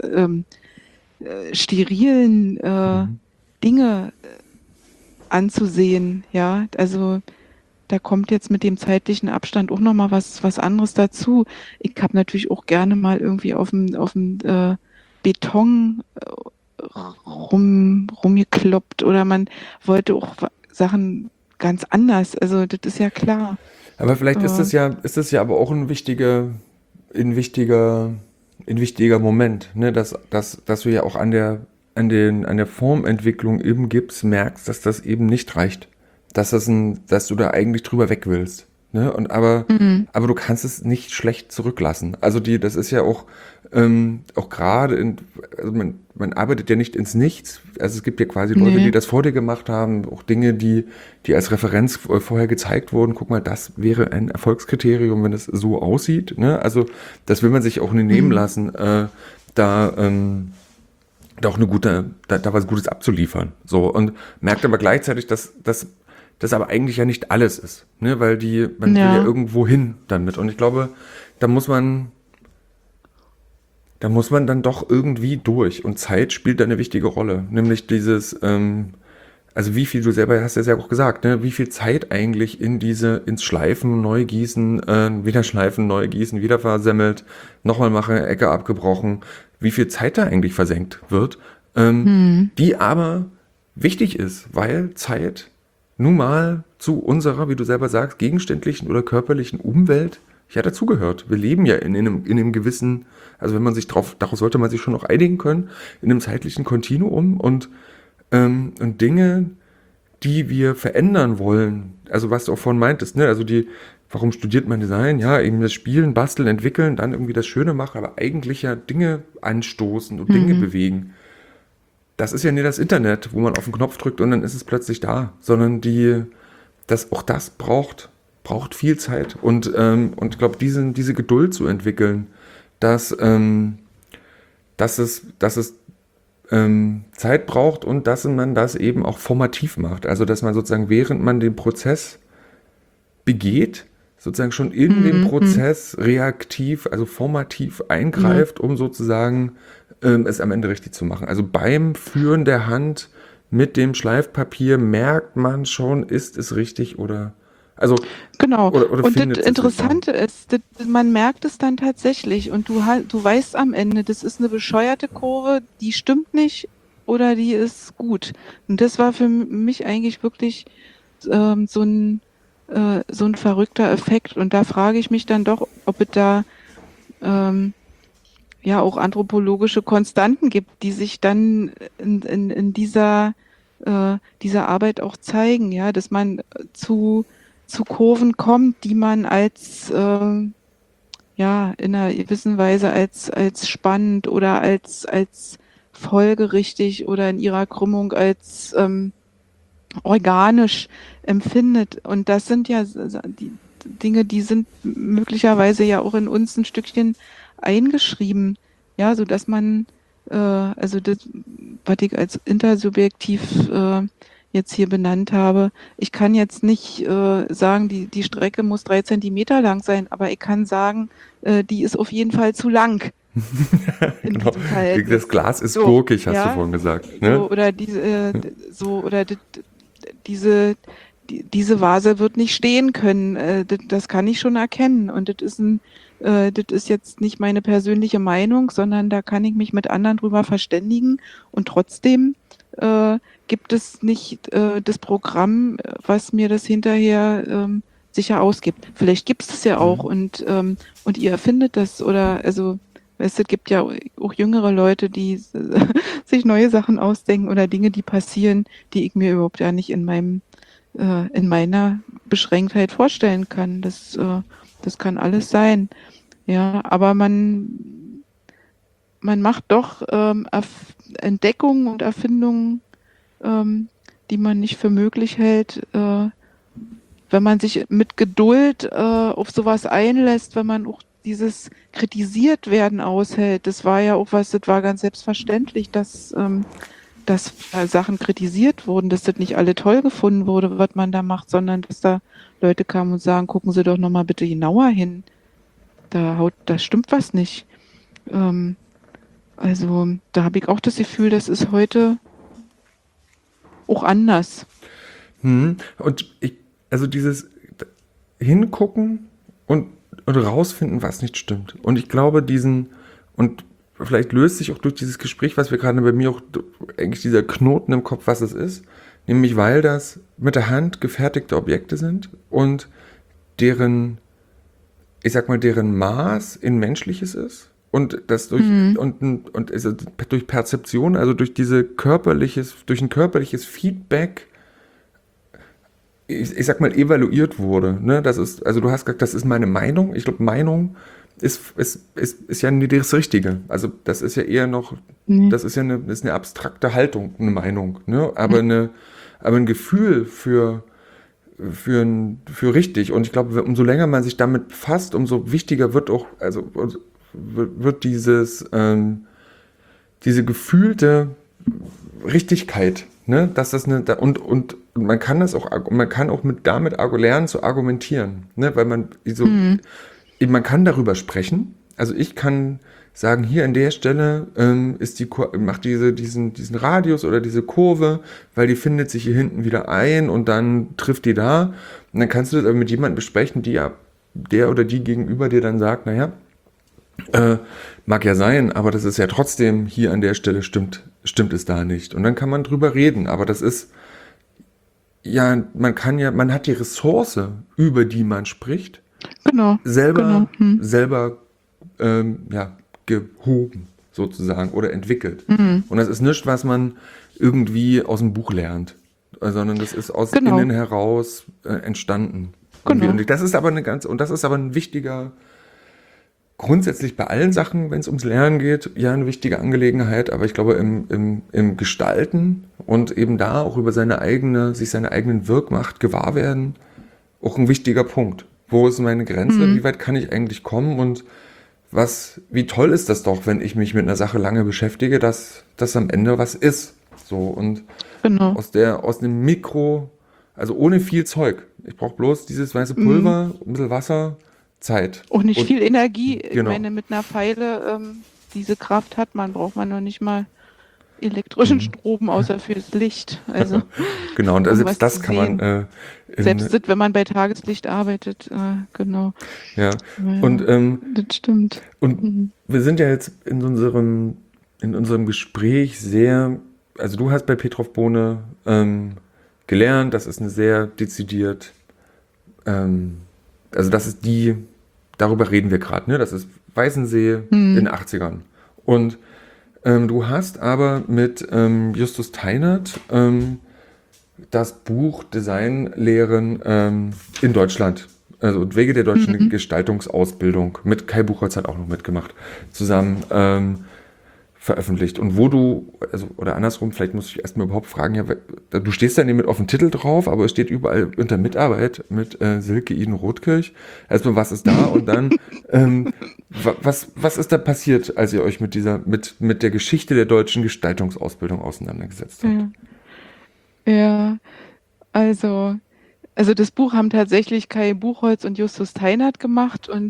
sterilen Dinge anzusehen, ja, also da kommt jetzt mit dem zeitlichen Abstand auch nochmal was anderes dazu. Ich habe natürlich auch gerne mal irgendwie auf dem Beton rumgekloppt oder man wollte auch Sachen ganz anders, also das ist ja klar. Aber vielleicht ist es ja aber auch ein wichtiger Moment, ne, dass du ja auch an der Formentwicklung im Gips merkst, dass das eben nicht reicht. Dass du da eigentlich drüber weg willst. Ne? Aber du kannst es nicht schlecht zurücklassen. Also das ist ja auch auch gerade, also man arbeitet ja nicht ins Nichts. Also es gibt ja quasi Leute, Nee. die das vor dir gemacht haben, auch Dinge, die als Referenz vorher gezeigt wurden. Guck mal, das wäre ein Erfolgskriterium, wenn es so aussieht. Ne? Also das will man sich auch nicht nehmen Mhm. lassen, da auch da was Gutes abzuliefern. So, und merkt aber gleichzeitig, dass das aber eigentlich ja nicht alles ist. Ne? Weil man will ja Ja, irgendwo hin damit. Und ich glaube, da muss man da muss man dann doch irgendwie durch. Und Zeit spielt da eine wichtige Rolle. Nämlich also wie viel, du selber hast es ja auch gesagt, ne, wie viel Zeit eigentlich ins Schleifen, neu gießen, wieder schleifen, neu gießen, wieder versemmelt, nochmal machen, Ecke abgebrochen, wie viel Zeit da eigentlich versenkt wird, hm. die aber wichtig ist, weil Zeit nun mal zu unserer, wie du selber sagst, gegenständlichen oder körperlichen Umwelt ja dazugehört. Wir leben ja in einem gewissen, also wenn man sich darauf sollte man sich schon noch einigen können, in einem zeitlichen Kontinuum und Dinge, die wir verändern wollen, also was du auch vorhin meintest, ne, warum studiert man Design? Ja, eben das Spielen, Basteln, Entwickeln, dann irgendwie das Schöne machen, aber eigentlich ja Dinge anstoßen und Dinge Mhm. bewegen. Das ist ja nicht das Internet, wo man auf den Knopf drückt und dann ist es plötzlich da, sondern auch das braucht viel Zeit und ich glaube, diese Geduld zu entwickeln, dass, dass es Zeit braucht und dass man das eben auch formativ macht. Also dass man sozusagen, während man den Prozess begeht, sozusagen schon in den Mhm. Mhm. Prozess reaktiv, also formativ Ja. eingreift, um sozusagen es am Ende richtig zu machen. Also beim Führen der Hand mit dem Schleifpapier merkt man schon, ist es richtig also, Genau. oder Und findet das es richtig. Interessante ist, man merkt es dann tatsächlich und du weißt am Ende, das ist eine bescheuerte Kurve, die stimmt nicht oder die ist gut. Und das war für mich eigentlich wirklich so ein verrückter Effekt. Und da frage ich mich dann doch, ob es da ähm, ja auch anthropologische Konstanten gibt, die sich dann in dieser Arbeit auch zeigen, ja, dass man zu Kurven kommt, die man als ja in einer gewissen Weise als spannend oder als folgerichtig oder in ihrer Krümmung als organisch empfindet. Und das sind ja die Dinge, die sind möglicherweise ja auch in uns ein Stückchen eingeschrieben, ja, so dass man also das, was ich als intersubjektiv jetzt hier benannt habe, ich kann jetzt nicht sagen, die Strecke muss 3 Zentimeter lang sein, aber ich kann sagen, die ist auf jeden Fall zu lang in Genau. diesem Das Verhältnis. Glas ist So, gurkig, hast du ja, vorhin gesagt. Ne? so oder diese diese Vase wird nicht stehen können. Das kann ich schon erkennen. Und das ist jetzt nicht meine persönliche Meinung, sondern da kann ich mich mit anderen drüber verständigen. Und trotzdem gibt es nicht das Programm, was mir das hinterher sicher ausgibt. Vielleicht gibt es das ja auch und ihr erfindet das oder also es gibt ja auch jüngere Leute, die sich neue Sachen ausdenken oder Dinge, die passieren, die ich mir überhaupt ja nicht in meiner Beschränktheit vorstellen kann. Das kann alles sein. Ja, aber man macht doch Entdeckungen und Erfindungen, die man nicht für möglich hält, wenn man sich mit Geduld auf sowas einlässt, wenn man auch dieses kritisiert werden aushält. Das war ja auch was, das war ganz selbstverständlich, dass Sachen kritisiert wurden, dass das nicht alle toll gefunden wurde, was man da macht, sondern dass da Leute kamen und sagen, gucken Sie doch nochmal bitte genauer hin. Da stimmt was nicht. Ähm, also da habe ich auch das Gefühl, das ist heute auch anders. Und also dieses Hingucken und rausfinden, was nicht stimmt. Und ich glaube, und vielleicht löst sich auch durch dieses Gespräch, was wir gerade bei mir auch, eigentlich dieser Knoten im Kopf, was es ist, nämlich weil das mit der Hand gefertigte Objekte sind und deren, ich sag mal, deren Maß in menschliches ist und das Mhm. und also durch Perzeption, also durch ein körperliches Feedback, ich sag mal, evaluiert wurde. Ne? Also du hast gesagt, das ist meine Meinung. Ich glaube, Meinung ist ja nie das Richtige. Also das ist ja eher noch, Nee. das ist eine abstrakte Haltung, eine Meinung, ne? Aber ein Gefühl für richtig. Und ich glaube, umso länger man sich damit befasst, umso wichtiger wird auch, also wird diese gefühlte Richtigkeit, ne? Dass das eine, und man kann das auch, man kann auch damit lernen zu argumentieren, ne? Weil man kann darüber sprechen. Also ich kann sagen, hier an der Stelle macht diesen Radius oder diese Kurve, weil die findet sich hier hinten wieder ein und dann trifft die da. Und dann kannst du das aber mit jemandem besprechen, der oder die gegenüber dir dann sagt, naja, mag ja sein, aber das ist ja trotzdem hier an der Stelle stimmt es da nicht. Und dann kann man drüber reden, aber das ist, ja, man hat die Ressource, über die man spricht, Genau, selber, genau. Hm. selber ja, gehoben sozusagen oder entwickelt. Mhm. Und das ist nichts, was man irgendwie aus dem Buch lernt, sondern das ist aus Genau, innen heraus entstanden. Irgendwie. genau. Und das ist aber ein wichtiger, grundsätzlich bei allen Sachen, wenn es ums Lernen geht, ja, eine wichtige Angelegenheit, aber ich glaube im Gestalten und eben da auch über sich seine eigenen Wirkmacht gewahr werden, auch ein wichtiger Punkt. Wo ist meine Grenze? Mhm. Wie weit kann ich eigentlich kommen? Und wie toll ist das doch, wenn ich mich mit einer Sache lange beschäftige, dass das am Ende was ist. So, und Genau. aus dem also ohne viel Zeug. Ich brauche bloß dieses weiße Mhm. Pulver, ein bisschen Wasser, Zeit. Auch nicht Und viel Energie. Ich genau. meine, mit einer Pfeile, diese Kraft hat man, braucht man noch nicht mal elektrischen Mhm. Strom, außer fürs Licht. Also, Genau, und um selbst was zu das kann man sehen. Selbst wenn man bei Tageslicht arbeitet, genau. ja. Und, Ja, das stimmt. und Mhm. wir sind ja jetzt in unserem Gespräch also du hast bei Petrov Bohne gelernt, das ist eine sehr dezidiert, ähm, also darüber reden wir gerade, ne? Das ist Weißensee in Mhm. den 80ern. Und du hast aber mit Justus Teinert das Buch Designlehren in Deutschland, also Wege der deutschen Mhm. Gestaltungsausbildung, mit Kai Buchholz hat auch noch mitgemacht, zusammen veröffentlicht. Und oder andersrum, vielleicht muss ich erstmal überhaupt fragen, ja, du stehst da nicht mit auf dem Titel drauf, aber es steht überall unter Mitarbeit mit Silke Iden-Rothkirch. Erstmal, was ist da? Und dann, was ist da passiert, als ihr euch mit der Geschichte der deutschen Gestaltungsausbildung auseinandergesetzt habt? Ja, ja, also, also das Buch haben tatsächlich Kai Buchholz und Justus Teinert gemacht und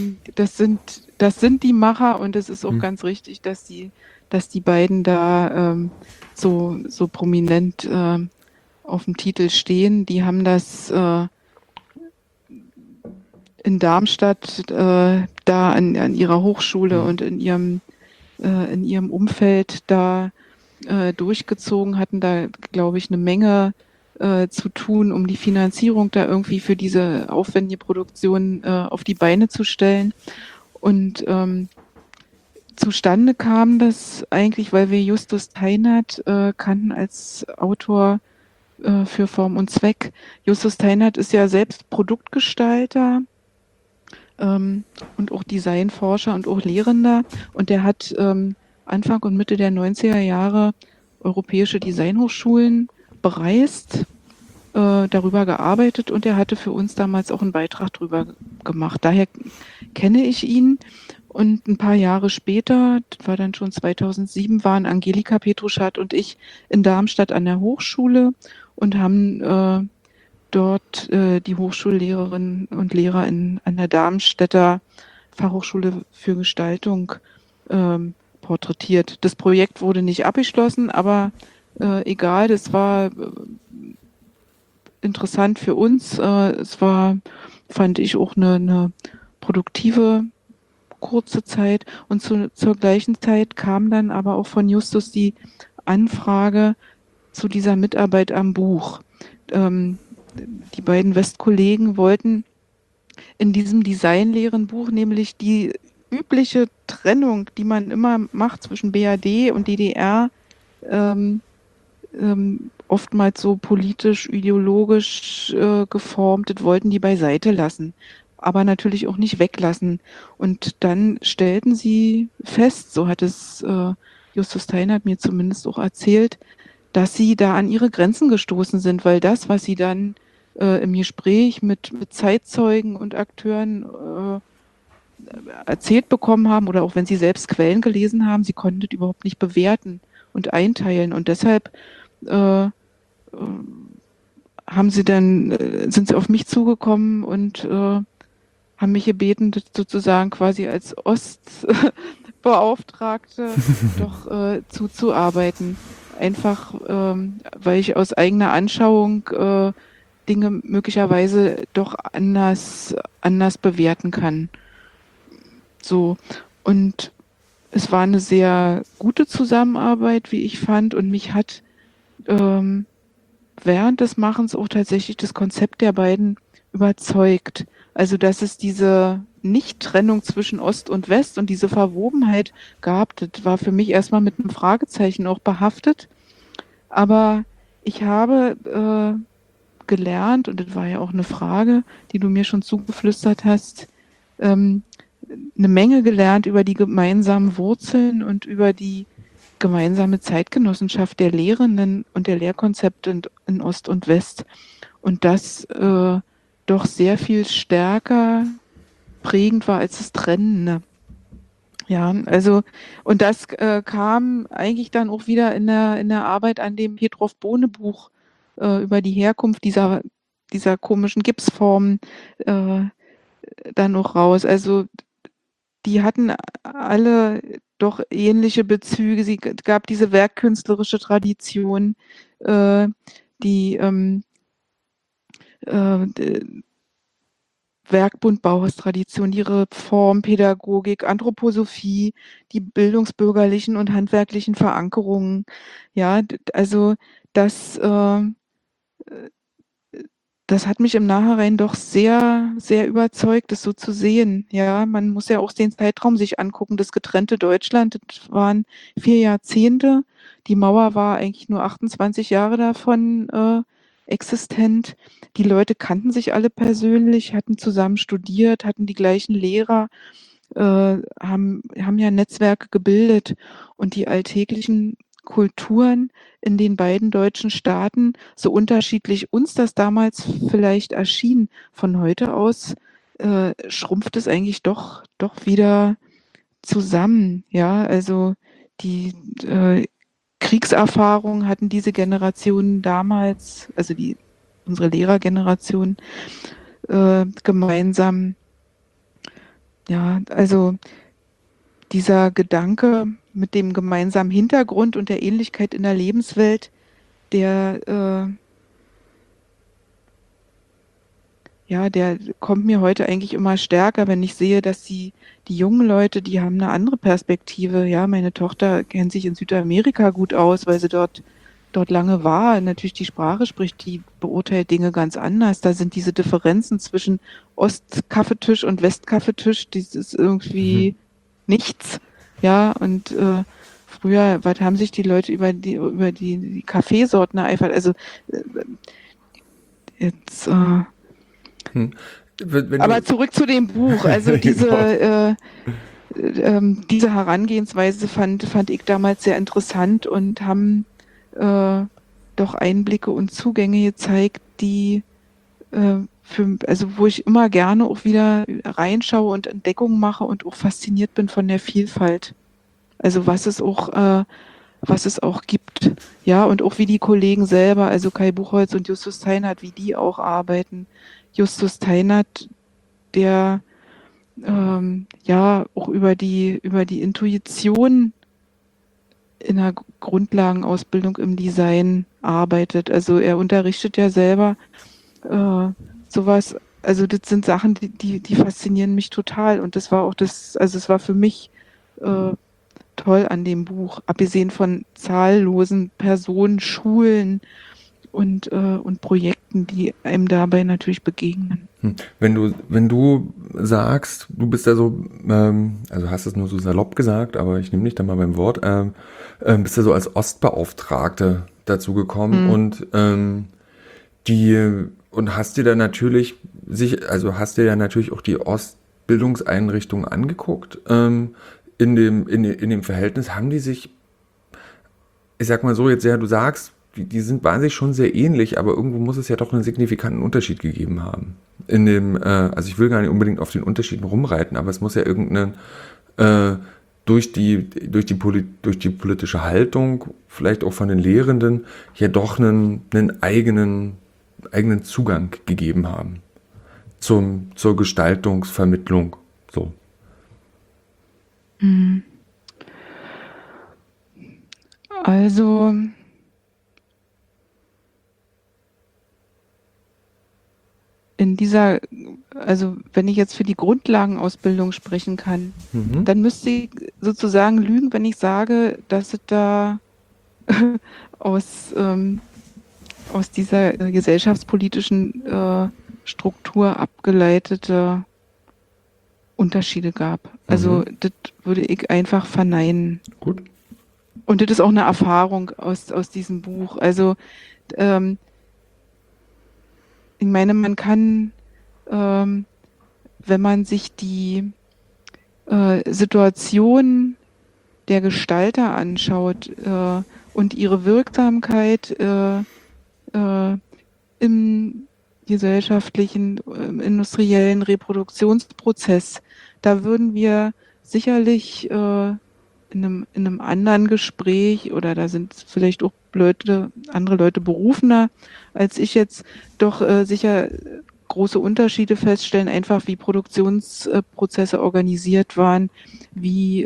das sind die Macher und es ist auch Hm. ganz richtig, dass die beiden da so prominent auf dem Titel stehen. Die haben das in Darmstadt da an ihrer Hochschule Hm. und in ihrem Umfeld da durchgezogen, hatten da, glaube ich, eine Menge zu tun, um die Finanzierung da irgendwie für diese aufwendige Produktion auf die Beine zu stellen. Und zustande kam das eigentlich, weil wir Justus Teinert kannten als Autor für Form und Zweck. Justus Teinert ist ja selbst Produktgestalter und auch Designforscher und auch Lehrender. Und der hat Anfang und Mitte der 90er Jahre europäische Designhochschulen bereist, darüber gearbeitet und er hatte für uns damals auch einen Beitrag drüber gemacht. Daher kenne ich ihn. Und ein paar Jahre später, das war dann schon 2007, waren Angelika Petruschat und ich in Darmstadt an der Hochschule und haben dort die Hochschullehrerinnen und Lehrer an der Darmstädter Fachhochschule für Gestaltung porträtiert. Das Projekt wurde nicht abgeschlossen, aber egal, das war interessant für uns. Es war, fand ich, auch eine produktive kurze Zeit. Und zur gleichen Zeit kam dann aber auch von Justus die Anfrage zu dieser Mitarbeit am Buch. Die beiden Westkollegen wollten in diesem Designlehrenbuch nämlich die übliche Trennung, die man immer macht zwischen BRD und DDR, oftmals so politisch, ideologisch geformt, das wollten die beiseite lassen. aber natürlich auch nicht weglassen. Und dann stellten sie fest, so hat es Justus Teinert mir zumindest auch erzählt, dass sie da an ihre Grenzen gestoßen sind, weil das, was sie dann im Gespräch mit Zeitzeugen und Akteuren erzählt bekommen haben oder auch wenn sie selbst Quellen gelesen haben, sie konnten das überhaupt nicht bewerten und einteilen. Und deshalb äh, sind sie auf mich zugekommen und haben mich gebeten, das sozusagen quasi als Ostbeauftragte doch zuzuarbeiten. Einfach, weil ich aus eigener Anschauung Dinge möglicherweise doch anders bewerten kann. So. Und es war eine sehr gute Zusammenarbeit, wie ich fand, und mich hat ähm, während des Machens auch tatsächlich das Konzept der beiden überzeugt. Also, dass es diese Nicht-Trennung zwischen Ost und West und diese Verwobenheit gab, das war für mich erstmal mit einem Fragezeichen auch behaftet. Aber ich habe gelernt, und das war ja auch eine Frage, die du mir schon zugeflüstert hast, ähm, eine Menge gelernt über die gemeinsamen Wurzeln und über die gemeinsame Zeitgenossenschaft der Lehrenden und der Lehrkonzepte in Ost und West. Und das doch sehr viel stärker prägend war als das Trennende. Ja, also, und das kam eigentlich dann auch wieder in der Arbeit an dem Petrov-Bohne-Buch über die Herkunft dieser komischen Gipsformen äh, dann noch raus. Also, die hatten alle doch ähnliche Bezüge. Sie gab diese werkkünstlerische Tradition, äh, die äh, Werkbund-Bauhaus-Tradition, die Reformpädagogik, Anthroposophie, die bildungsbürgerlichen und handwerklichen Verankerungen. Ja, also das, das hat mich im Nachhinein doch sehr, sehr überzeugt, das so zu sehen. Ja, man muss ja auch den Zeitraum sich angucken. Das getrennte Deutschland, das waren 4 Jahrzehnte. Die Mauer war eigentlich nur 28 Jahre davon existent. Die Leute kannten sich alle persönlich, hatten zusammen studiert, hatten die gleichen Lehrer, haben ja Netzwerke gebildet, und die alltäglichen Kulturen in den beiden deutschen Staaten, so unterschiedlich uns das damals vielleicht erschien, von heute aus schrumpft es eigentlich doch wieder zusammen. Ja, also die Kriegserfahrung hatten diese Generationen damals, also unsere Lehrergeneration gemeinsam. Ja, also dieser Gedanke mit dem gemeinsamen Hintergrund und der Ähnlichkeit in der Lebenswelt, der ja, der kommt mir heute eigentlich immer stärker, wenn ich sehe, dass die jungen Leute, die haben eine andere Perspektive. Ja, meine Tochter kennt sich in Südamerika gut aus, weil sie dort lange war. Natürlich die Sprache spricht, die beurteilt Dinge ganz anders. Da sind diese Differenzen zwischen Ostkaffeetisch und Westkaffeetisch, das ist irgendwie nichts. Ja, und früher, was haben sich die Leute über die Kaffeesorten ereifert? Also jetzt Hm. Wenn aber du, zurück zu dem Buch. Also genau. diese Herangehensweise fand ich damals sehr interessant und haben doch Einblicke und Zugänge gezeigt, die also wo ich immer gerne auch wieder reinschaue und Entdeckungen mache und auch fasziniert bin von der Vielfalt. Also was es auch gibt. Ja, und auch wie die Kollegen selber, also Kai Buchholz und Justus Teinert, wie die auch arbeiten. Justus Teinert, der ja auch über die Intuition in der Grundlagenausbildung im Design arbeitet. Also er unterrichtet ja selber äh, sowas. Also das sind Sachen, die faszinieren mich total. Und das war auch also es war für mich äh, toll an dem Buch, abgesehen von zahllosen Personen, Schulen und Projekten, die einem dabei natürlich begegnen. Wenn du sagst, du bist ja so, also hast es nur so salopp gesagt, aber ich nehme dich da mal beim Wort, bist ja so als Ostbeauftragte dazu gekommen Hm. und und hast dir dann natürlich also hast dir ja natürlich auch die Ostbildungseinrichtungen angeguckt. In dem Verhältnis haben die sich, ich sag mal so jetzt, ja, du sagst, waren sich schon sehr ähnlich, aber irgendwo muss es ja doch einen signifikanten Unterschied gegeben haben. Also ich will gar nicht unbedingt auf den Unterschieden rumreiten, aber es muss ja irgendeinen, durch die politische Haltung, vielleicht auch von den Lehrenden, ja doch einen eigenen Zugang gegeben haben zur Gestaltungsvermittlung. So. Also, also wenn ich jetzt für die Grundlagenausbildung sprechen kann, dann müsste ich sozusagen lügen, wenn ich sage, dass es da aus dieser gesellschaftspolitischen Struktur abgeleitete Unterschiede gab. Also das würde ich einfach verneinen. Gut. Und das ist auch eine Erfahrung aus diesem Buch. Also ich meine, man kann, wenn man sich die Situation der Gestalter anschaut und ihre Wirksamkeit im gesellschaftlichen, industriellen Reproduktionsprozess, da würden wir sicherlich in einem anderen Gespräch, oder da sind vielleicht auch andere Leute berufener als ich jetzt, doch sicher große Unterschiede feststellen, einfach wie Produktionsprozesse organisiert waren, wie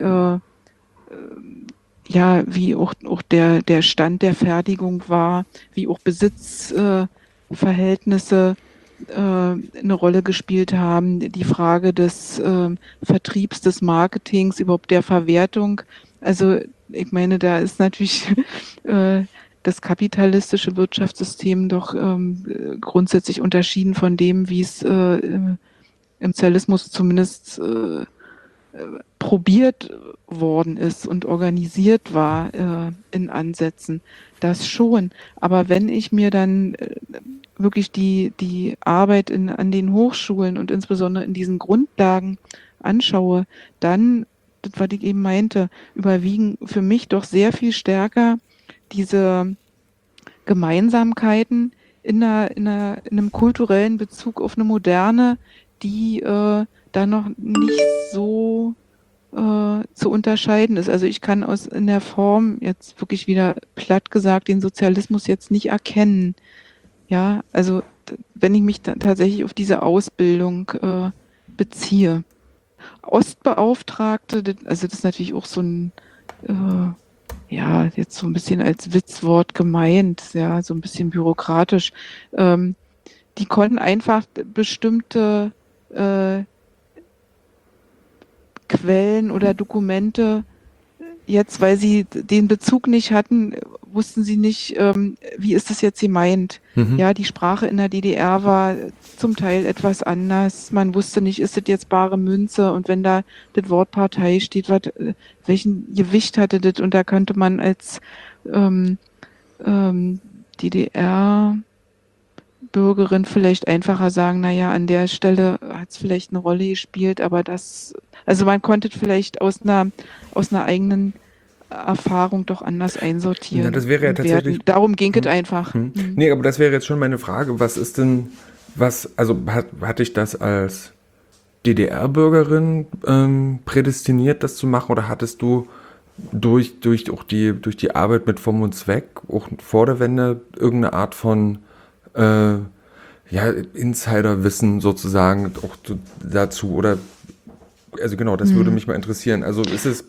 wie auch der Stand der Fertigung war, wie auch Besitzverhältnisse eine Rolle gespielt haben, die Frage des Vertriebs, des Marketings, überhaupt der Verwertung. Also ich meine, da ist natürlich das kapitalistische Wirtschaftssystem doch grundsätzlich unterschieden von dem, wie es im Sozialismus zumindest probiert worden ist und organisiert war in Ansätzen. Das schon. Aber wenn ich mir dann wirklich die Arbeit an den Hochschulen und insbesondere in diesen Grundlagen anschaue, dann, das, was ich eben meinte, überwiegen für mich doch sehr viel stärker diese Gemeinsamkeiten in einem kulturellen Bezug auf eine Moderne, die da noch nicht so zu unterscheiden ist. Also ich kann in der Form jetzt wirklich wieder platt gesagt den Sozialismus jetzt nicht erkennen. Ja, also wenn ich mich tatsächlich auf diese Ausbildung beziehe. Ostbeauftragte, also das ist natürlich auch so ein jetzt so ein bisschen als Witzwort gemeint, ja, so ein bisschen bürokratisch. Die konnten einfach bestimmte Quellen oder Dokumente, jetzt, weil sie den Bezug nicht hatten, wussten sie nicht, wie ist das jetzt gemeint. Ja, die Sprache in der DDR war zum Teil etwas anders. Man wusste nicht, ist das jetzt bare Münze, und wenn da das Wort Partei steht, welchen Gewicht hatte das, und da könnte man als DDR-Bürgerin vielleicht einfacher sagen, naja, an der Stelle hat es vielleicht eine Rolle gespielt, aber also man konnte vielleicht aus einer eigenen Erfahrung doch anders einsortieren. Ja, das wäre ja tatsächlich. Darum ging es einfach. Nee, aber das wäre jetzt schon meine Frage. Was ist denn, also hatte ich das als DDR-Bürgerin prädestiniert, das zu machen, oder hattest du durch die Arbeit mit Form und Zweck auch vor der Wende irgendeine Art von Insiderwissen sozusagen auch dazu, oder also genau, das würde mich mal interessieren. Also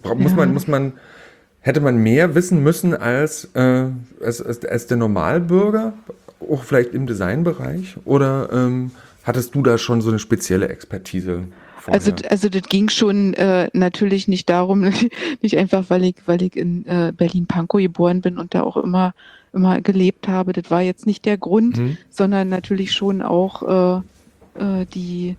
hätte man mehr wissen müssen als der Normalbürger, auch vielleicht im Designbereich, oder hattest du da schon so eine spezielle Expertise vorher? Also das ging schon natürlich nicht darum, nicht einfach, weil ich in Berlin-Pankow geboren bin und da auch immer gelebt habe. Das war jetzt nicht der Grund, sondern natürlich schon auch die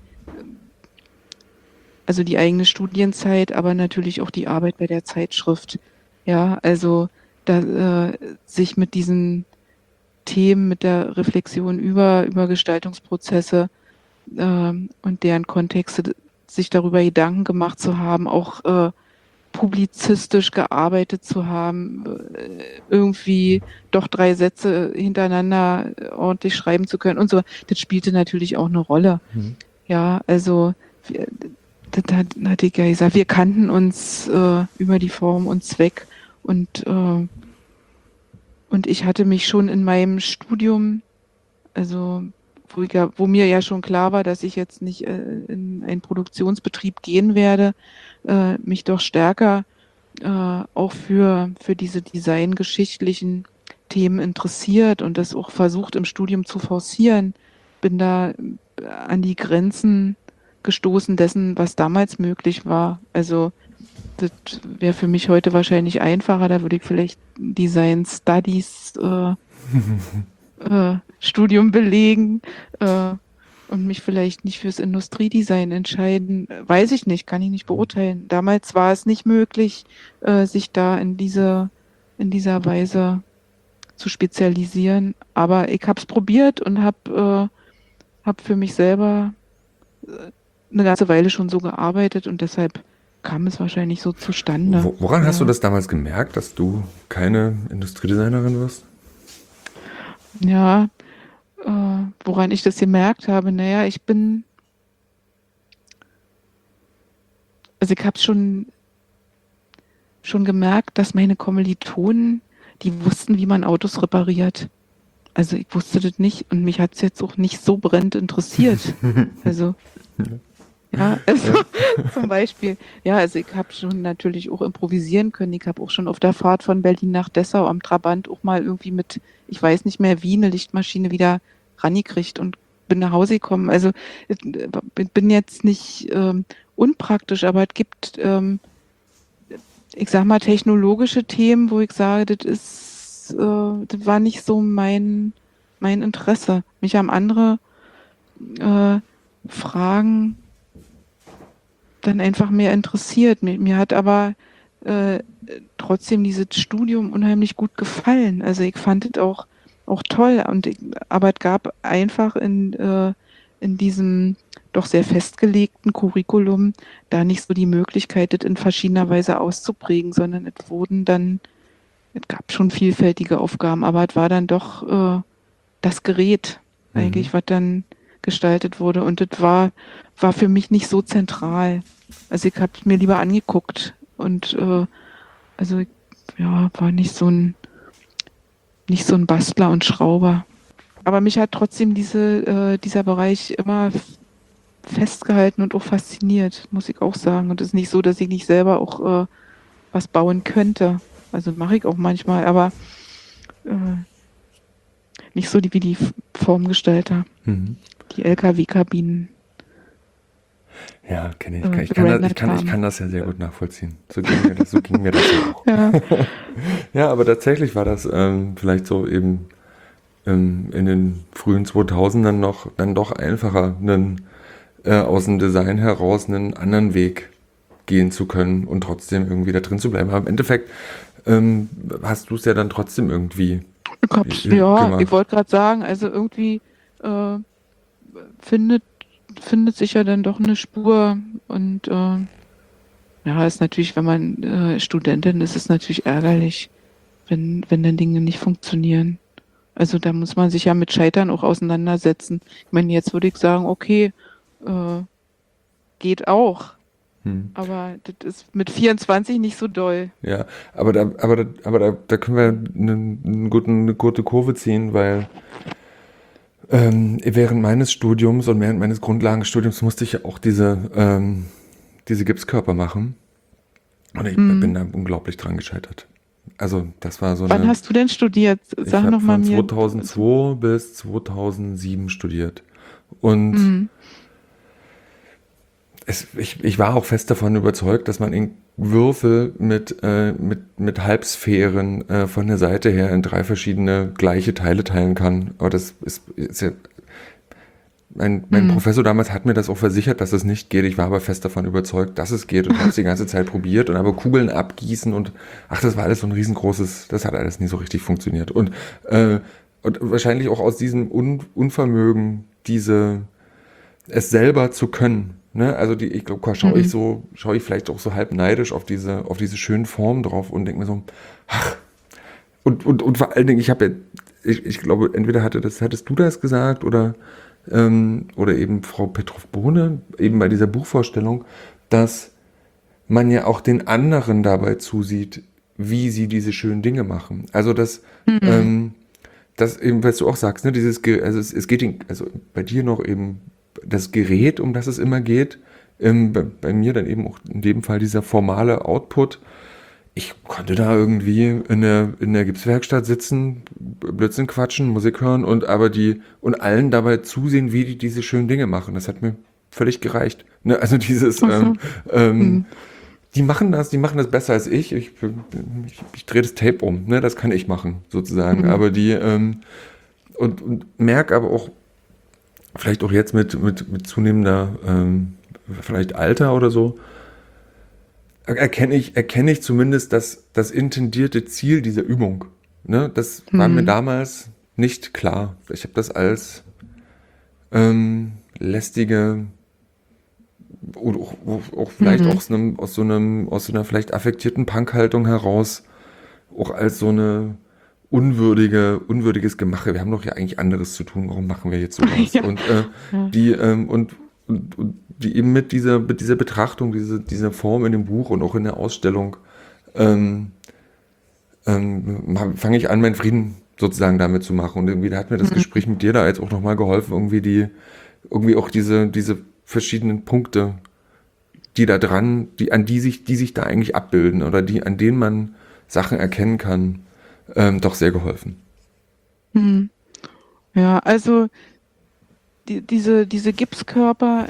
eigene Studienzeit, aber natürlich auch die Arbeit bei der Zeitschrift. Ja, also sich mit diesen Themen, mit der Reflexion über Gestaltungsprozesse und deren Kontexte sich darüber Gedanken gemacht zu haben, auch publizistisch gearbeitet zu haben, irgendwie doch 3 Sätze hintereinander ordentlich schreiben zu können und so. Das spielte natürlich auch eine Rolle. Mhm. Ja, also das hatte ich ja gesagt, wir kannten uns über die Form und Zweck und ich hatte mich schon in meinem Studium, also wo mir ja schon klar war, dass ich jetzt nicht in einen Produktionsbetrieb gehen werde, mich doch stärker auch für diese designgeschichtlichen Themen interessiert und das auch versucht im Studium zu forcieren. Bin da an die Grenzen gestoßen dessen, was damals möglich war. Also das wäre für mich heute wahrscheinlich einfacher. Da würde ich vielleicht Design Studies Studium belegen und mich vielleicht nicht fürs Industriedesign entscheiden. Weiß ich nicht, kann ich nicht beurteilen. Damals war es nicht möglich, sich da in dieser Weise zu spezialisieren. Aber ich habe es probiert und hab für mich selber eine ganze Weile schon so gearbeitet und deshalb kam es wahrscheinlich so zustande. Woran hast Ja. du das damals gemerkt, dass du keine Industriedesignerin wirst? Ja, woran ich das gemerkt habe, naja, also ich habe schon gemerkt, dass meine Kommilitonen, die wussten, wie man Autos repariert. Also ich wusste das nicht und mich hat es jetzt auch nicht so brennend interessiert. Also, ja, also zum Beispiel, ja, also ich habe schon natürlich auch improvisieren können. Ich habe auch schon auf der Fahrt von Berlin nach Dessau am Trabant auch mal irgendwie mit, ich weiß nicht mehr wie, eine Lichtmaschine wieder rangekriegt und bin nach Hause gekommen. Also ich bin jetzt nicht unpraktisch, aber es gibt, ich sag mal, technologische Themen, wo ich sage, das war nicht so mein Interesse. Mich haben andere Fragen dann einfach mehr interessiert. Mir hat aber trotzdem dieses Studium unheimlich gut gefallen. Also ich fand es auch toll. Aber es gab einfach in diesem doch sehr festgelegten Curriculum da nicht so die Möglichkeit, das in verschiedener Weise auszuprägen, sondern es gab schon vielfältige Aufgaben, aber es war dann doch das Gerät eigentlich, was dann gestaltet wurde. Und das war für mich nicht so zentral. Also ich habe es mir lieber angeguckt und also ja, war nicht so ein Bastler und Schrauber. Aber mich hat trotzdem dieser Bereich immer festgehalten und auch fasziniert, muss ich auch sagen. Und es ist nicht so, dass ich nicht selber auch was bauen könnte. Also mache ich auch manchmal, aber nicht so wie die Formgestalter, die LKW-Kabinen. Ja, kenne ich. Ich kann das ja sehr gut nachvollziehen. So ging mir das ja auch. Ja. Ja, aber tatsächlich war das vielleicht so eben in den frühen 2000ern dann doch einfacher, aus dem Design heraus einen anderen Weg gehen zu können und trotzdem irgendwie da drin zu bleiben. Aber im Endeffekt hast du es ja dann trotzdem irgendwie gemacht. Ich wollte gerade sagen, also irgendwie findet sich ja dann doch eine Spur und ja, ist natürlich, wenn man Studentin ist, ist es natürlich ärgerlich, wenn dann Dinge nicht funktionieren. Also da muss man sich ja mit Scheitern auch auseinandersetzen. Ich meine, jetzt würde ich sagen, okay, geht auch. Aber das ist mit 24 nicht so doll. Ja, aber da können wir eine gute Kurve ziehen, weil während meines Studiums und während meines Grundlagenstudiums musste ich ja auch diese Gipskörper machen. Und ich bin da unglaublich dran gescheitert. Also das war so Wann hast du denn studiert? Sag noch mal mir. Ich habe von 2002 bis 2007 studiert. Und ich war auch fest davon überzeugt, dass man in Würfel mit Halbsphären von der Seite her in 3 verschiedene gleiche Teile teilen kann. Aber das ist ja. Mein Professor damals hat mir das auch versichert, dass es nicht geht. Ich war aber fest davon überzeugt, dass es geht und habe es die ganze Zeit probiert und habe Kugeln abgießen und das war alles so ein riesengroßes, das hat alles nie so richtig funktioniert. Und wahrscheinlich auch aus diesem Unvermögen, diese es selber zu können. Ne? Also ich glaube, schaue ich vielleicht auch so halb neidisch auf diese schönen Formen drauf und denke mir so, ach, und vor allen Dingen, ich glaube, entweder hattest du das gesagt oder eben Frau Petrov-Bohne, eben bei dieser Buchvorstellung, dass man ja auch den anderen dabei zusieht, wie sie diese schönen Dinge machen. Also das eben, was du auch sagst, ne, es geht also bei dir noch eben das Gerät, um das es immer geht, bei mir dann eben auch in dem Fall dieser formale Output. Ich konnte da irgendwie in der Gipswerkstatt sitzen, Blödsinn quatschen, Musik hören und allen dabei zusehen, wie die diese schönen Dinge machen. Das hat mir völlig gereicht. Ne? Also die machen das besser als ich. Ich drehe das Tape um, ne? Das kann ich machen, sozusagen. Aber und merke aber auch, vielleicht auch jetzt mit zunehmender vielleicht Alter oder so, erkenne ich zumindest das intendierte Ziel dieser Übung. Ne? Das war mir damals nicht klar. Ich habe das als lästige oder auch vielleicht aus so einer vielleicht affektierten Punkhaltung heraus auch als so eine unwürdiges Gemache. Wir haben doch ja eigentlich anderes zu tun. Warum machen wir jetzt sowas? Ja. Und die eben mit dieser Betrachtung, dieser Form in dem Buch und auch in der Ausstellung fange ich an, meinen Frieden sozusagen damit zu machen. Und irgendwie hat mir das Gespräch mit dir da jetzt auch nochmal geholfen, irgendwie auch diese verschiedenen Punkte, die da dran, die sich da eigentlich abbilden oder an denen man Sachen erkennen kann, doch sehr geholfen. Ja, also diese Gipskörper,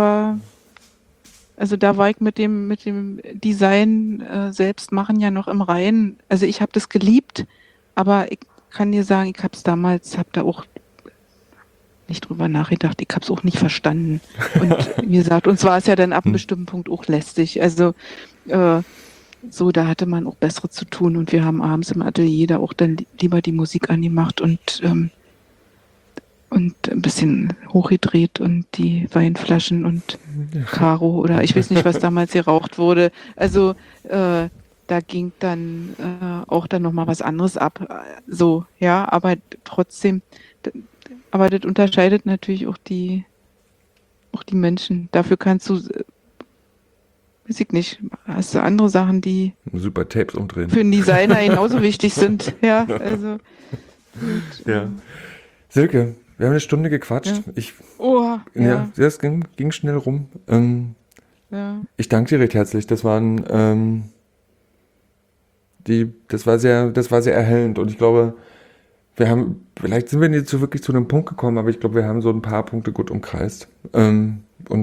da war ich mit dem Design selbst machen ja noch im Reinen. Also ich habe das geliebt, aber ich kann dir sagen, ich habe da auch nicht drüber nachgedacht, ich habe es auch nicht verstanden. Und wie gesagt, uns war es ja dann ab einem bestimmten Punkt auch lästig. Also da hatte man auch Besseres zu tun und wir haben abends im Atelier da auch dann lieber die Musik angemacht und ein bisschen hochgedreht und die Weinflaschen und Karo oder ich weiß nicht, was damals geraucht wurde. Also da ging dann auch dann nochmal was anderes ab. So, ja, aber trotzdem, aber das unterscheidet natürlich auch die Menschen. Dafür kannst du, weiß ich nicht, hast du andere Sachen, die super Tapes umdrehen. Für einen Designer genauso wichtig sind. Ja, also. Und, ja. Silke, wir haben eine Stunde gequatscht. Ja. Das ging schnell rum. Ja. Ich danke dir recht herzlich. Das war sehr erhellend und ich glaube, vielleicht sind wir nicht so wirklich zu einem Punkt gekommen, aber ich glaube, wir haben so ein paar Punkte gut umkreist. Und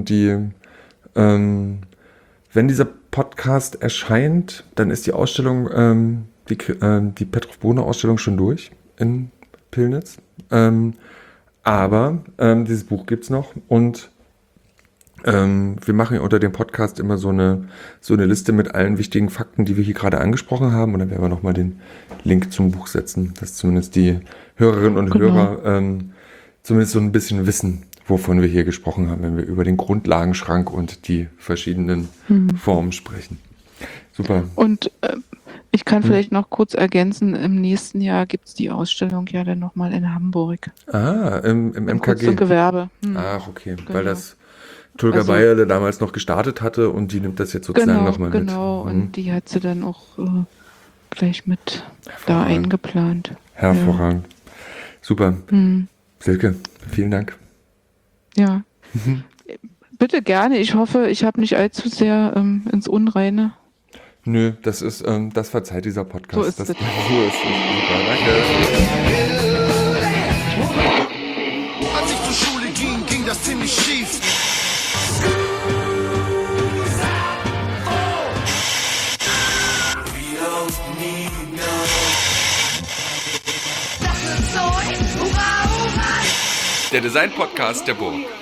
wenn dieser Podcast erscheint, dann ist die Ausstellung, die Petrov-Bohne-Ausstellung schon durch in Pillnitz. Aber dieses Buch gibt's noch und wir machen ja unter dem Podcast immer so eine Liste mit allen wichtigen Fakten, die wir hier gerade angesprochen haben und dann werden wir nochmal den Link zum Buch setzen, dass zumindest die Hörerinnen und Hörer zumindest so ein bisschen wissen, wovon wir hier gesprochen haben, wenn wir über den Grundlagenschrank und die verschiedenen Formen sprechen. Super. Und ich kann vielleicht noch kurz ergänzen, im nächsten Jahr gibt es die Ausstellung ja dann nochmal in Hamburg. Im MKG. Kunst und Gewerbe. Ach, okay. Genau. Weil das Tulga Bayerle damals noch gestartet hatte und die nimmt das jetzt sozusagen nochmal mit. Genau, und die hat sie dann auch gleich mit da eingeplant. Hervorragend. Ja. Super. Silke, vielen Dank. Ja. Bitte gerne. Ich hoffe, ich habe nicht allzu sehr ins Unreine. Nö, das verzeiht dieser Podcast. So ist es. So ist es. Super, danke. Als ich zur Schule ging das ziemlich schief. Der Design-Podcast der Burg.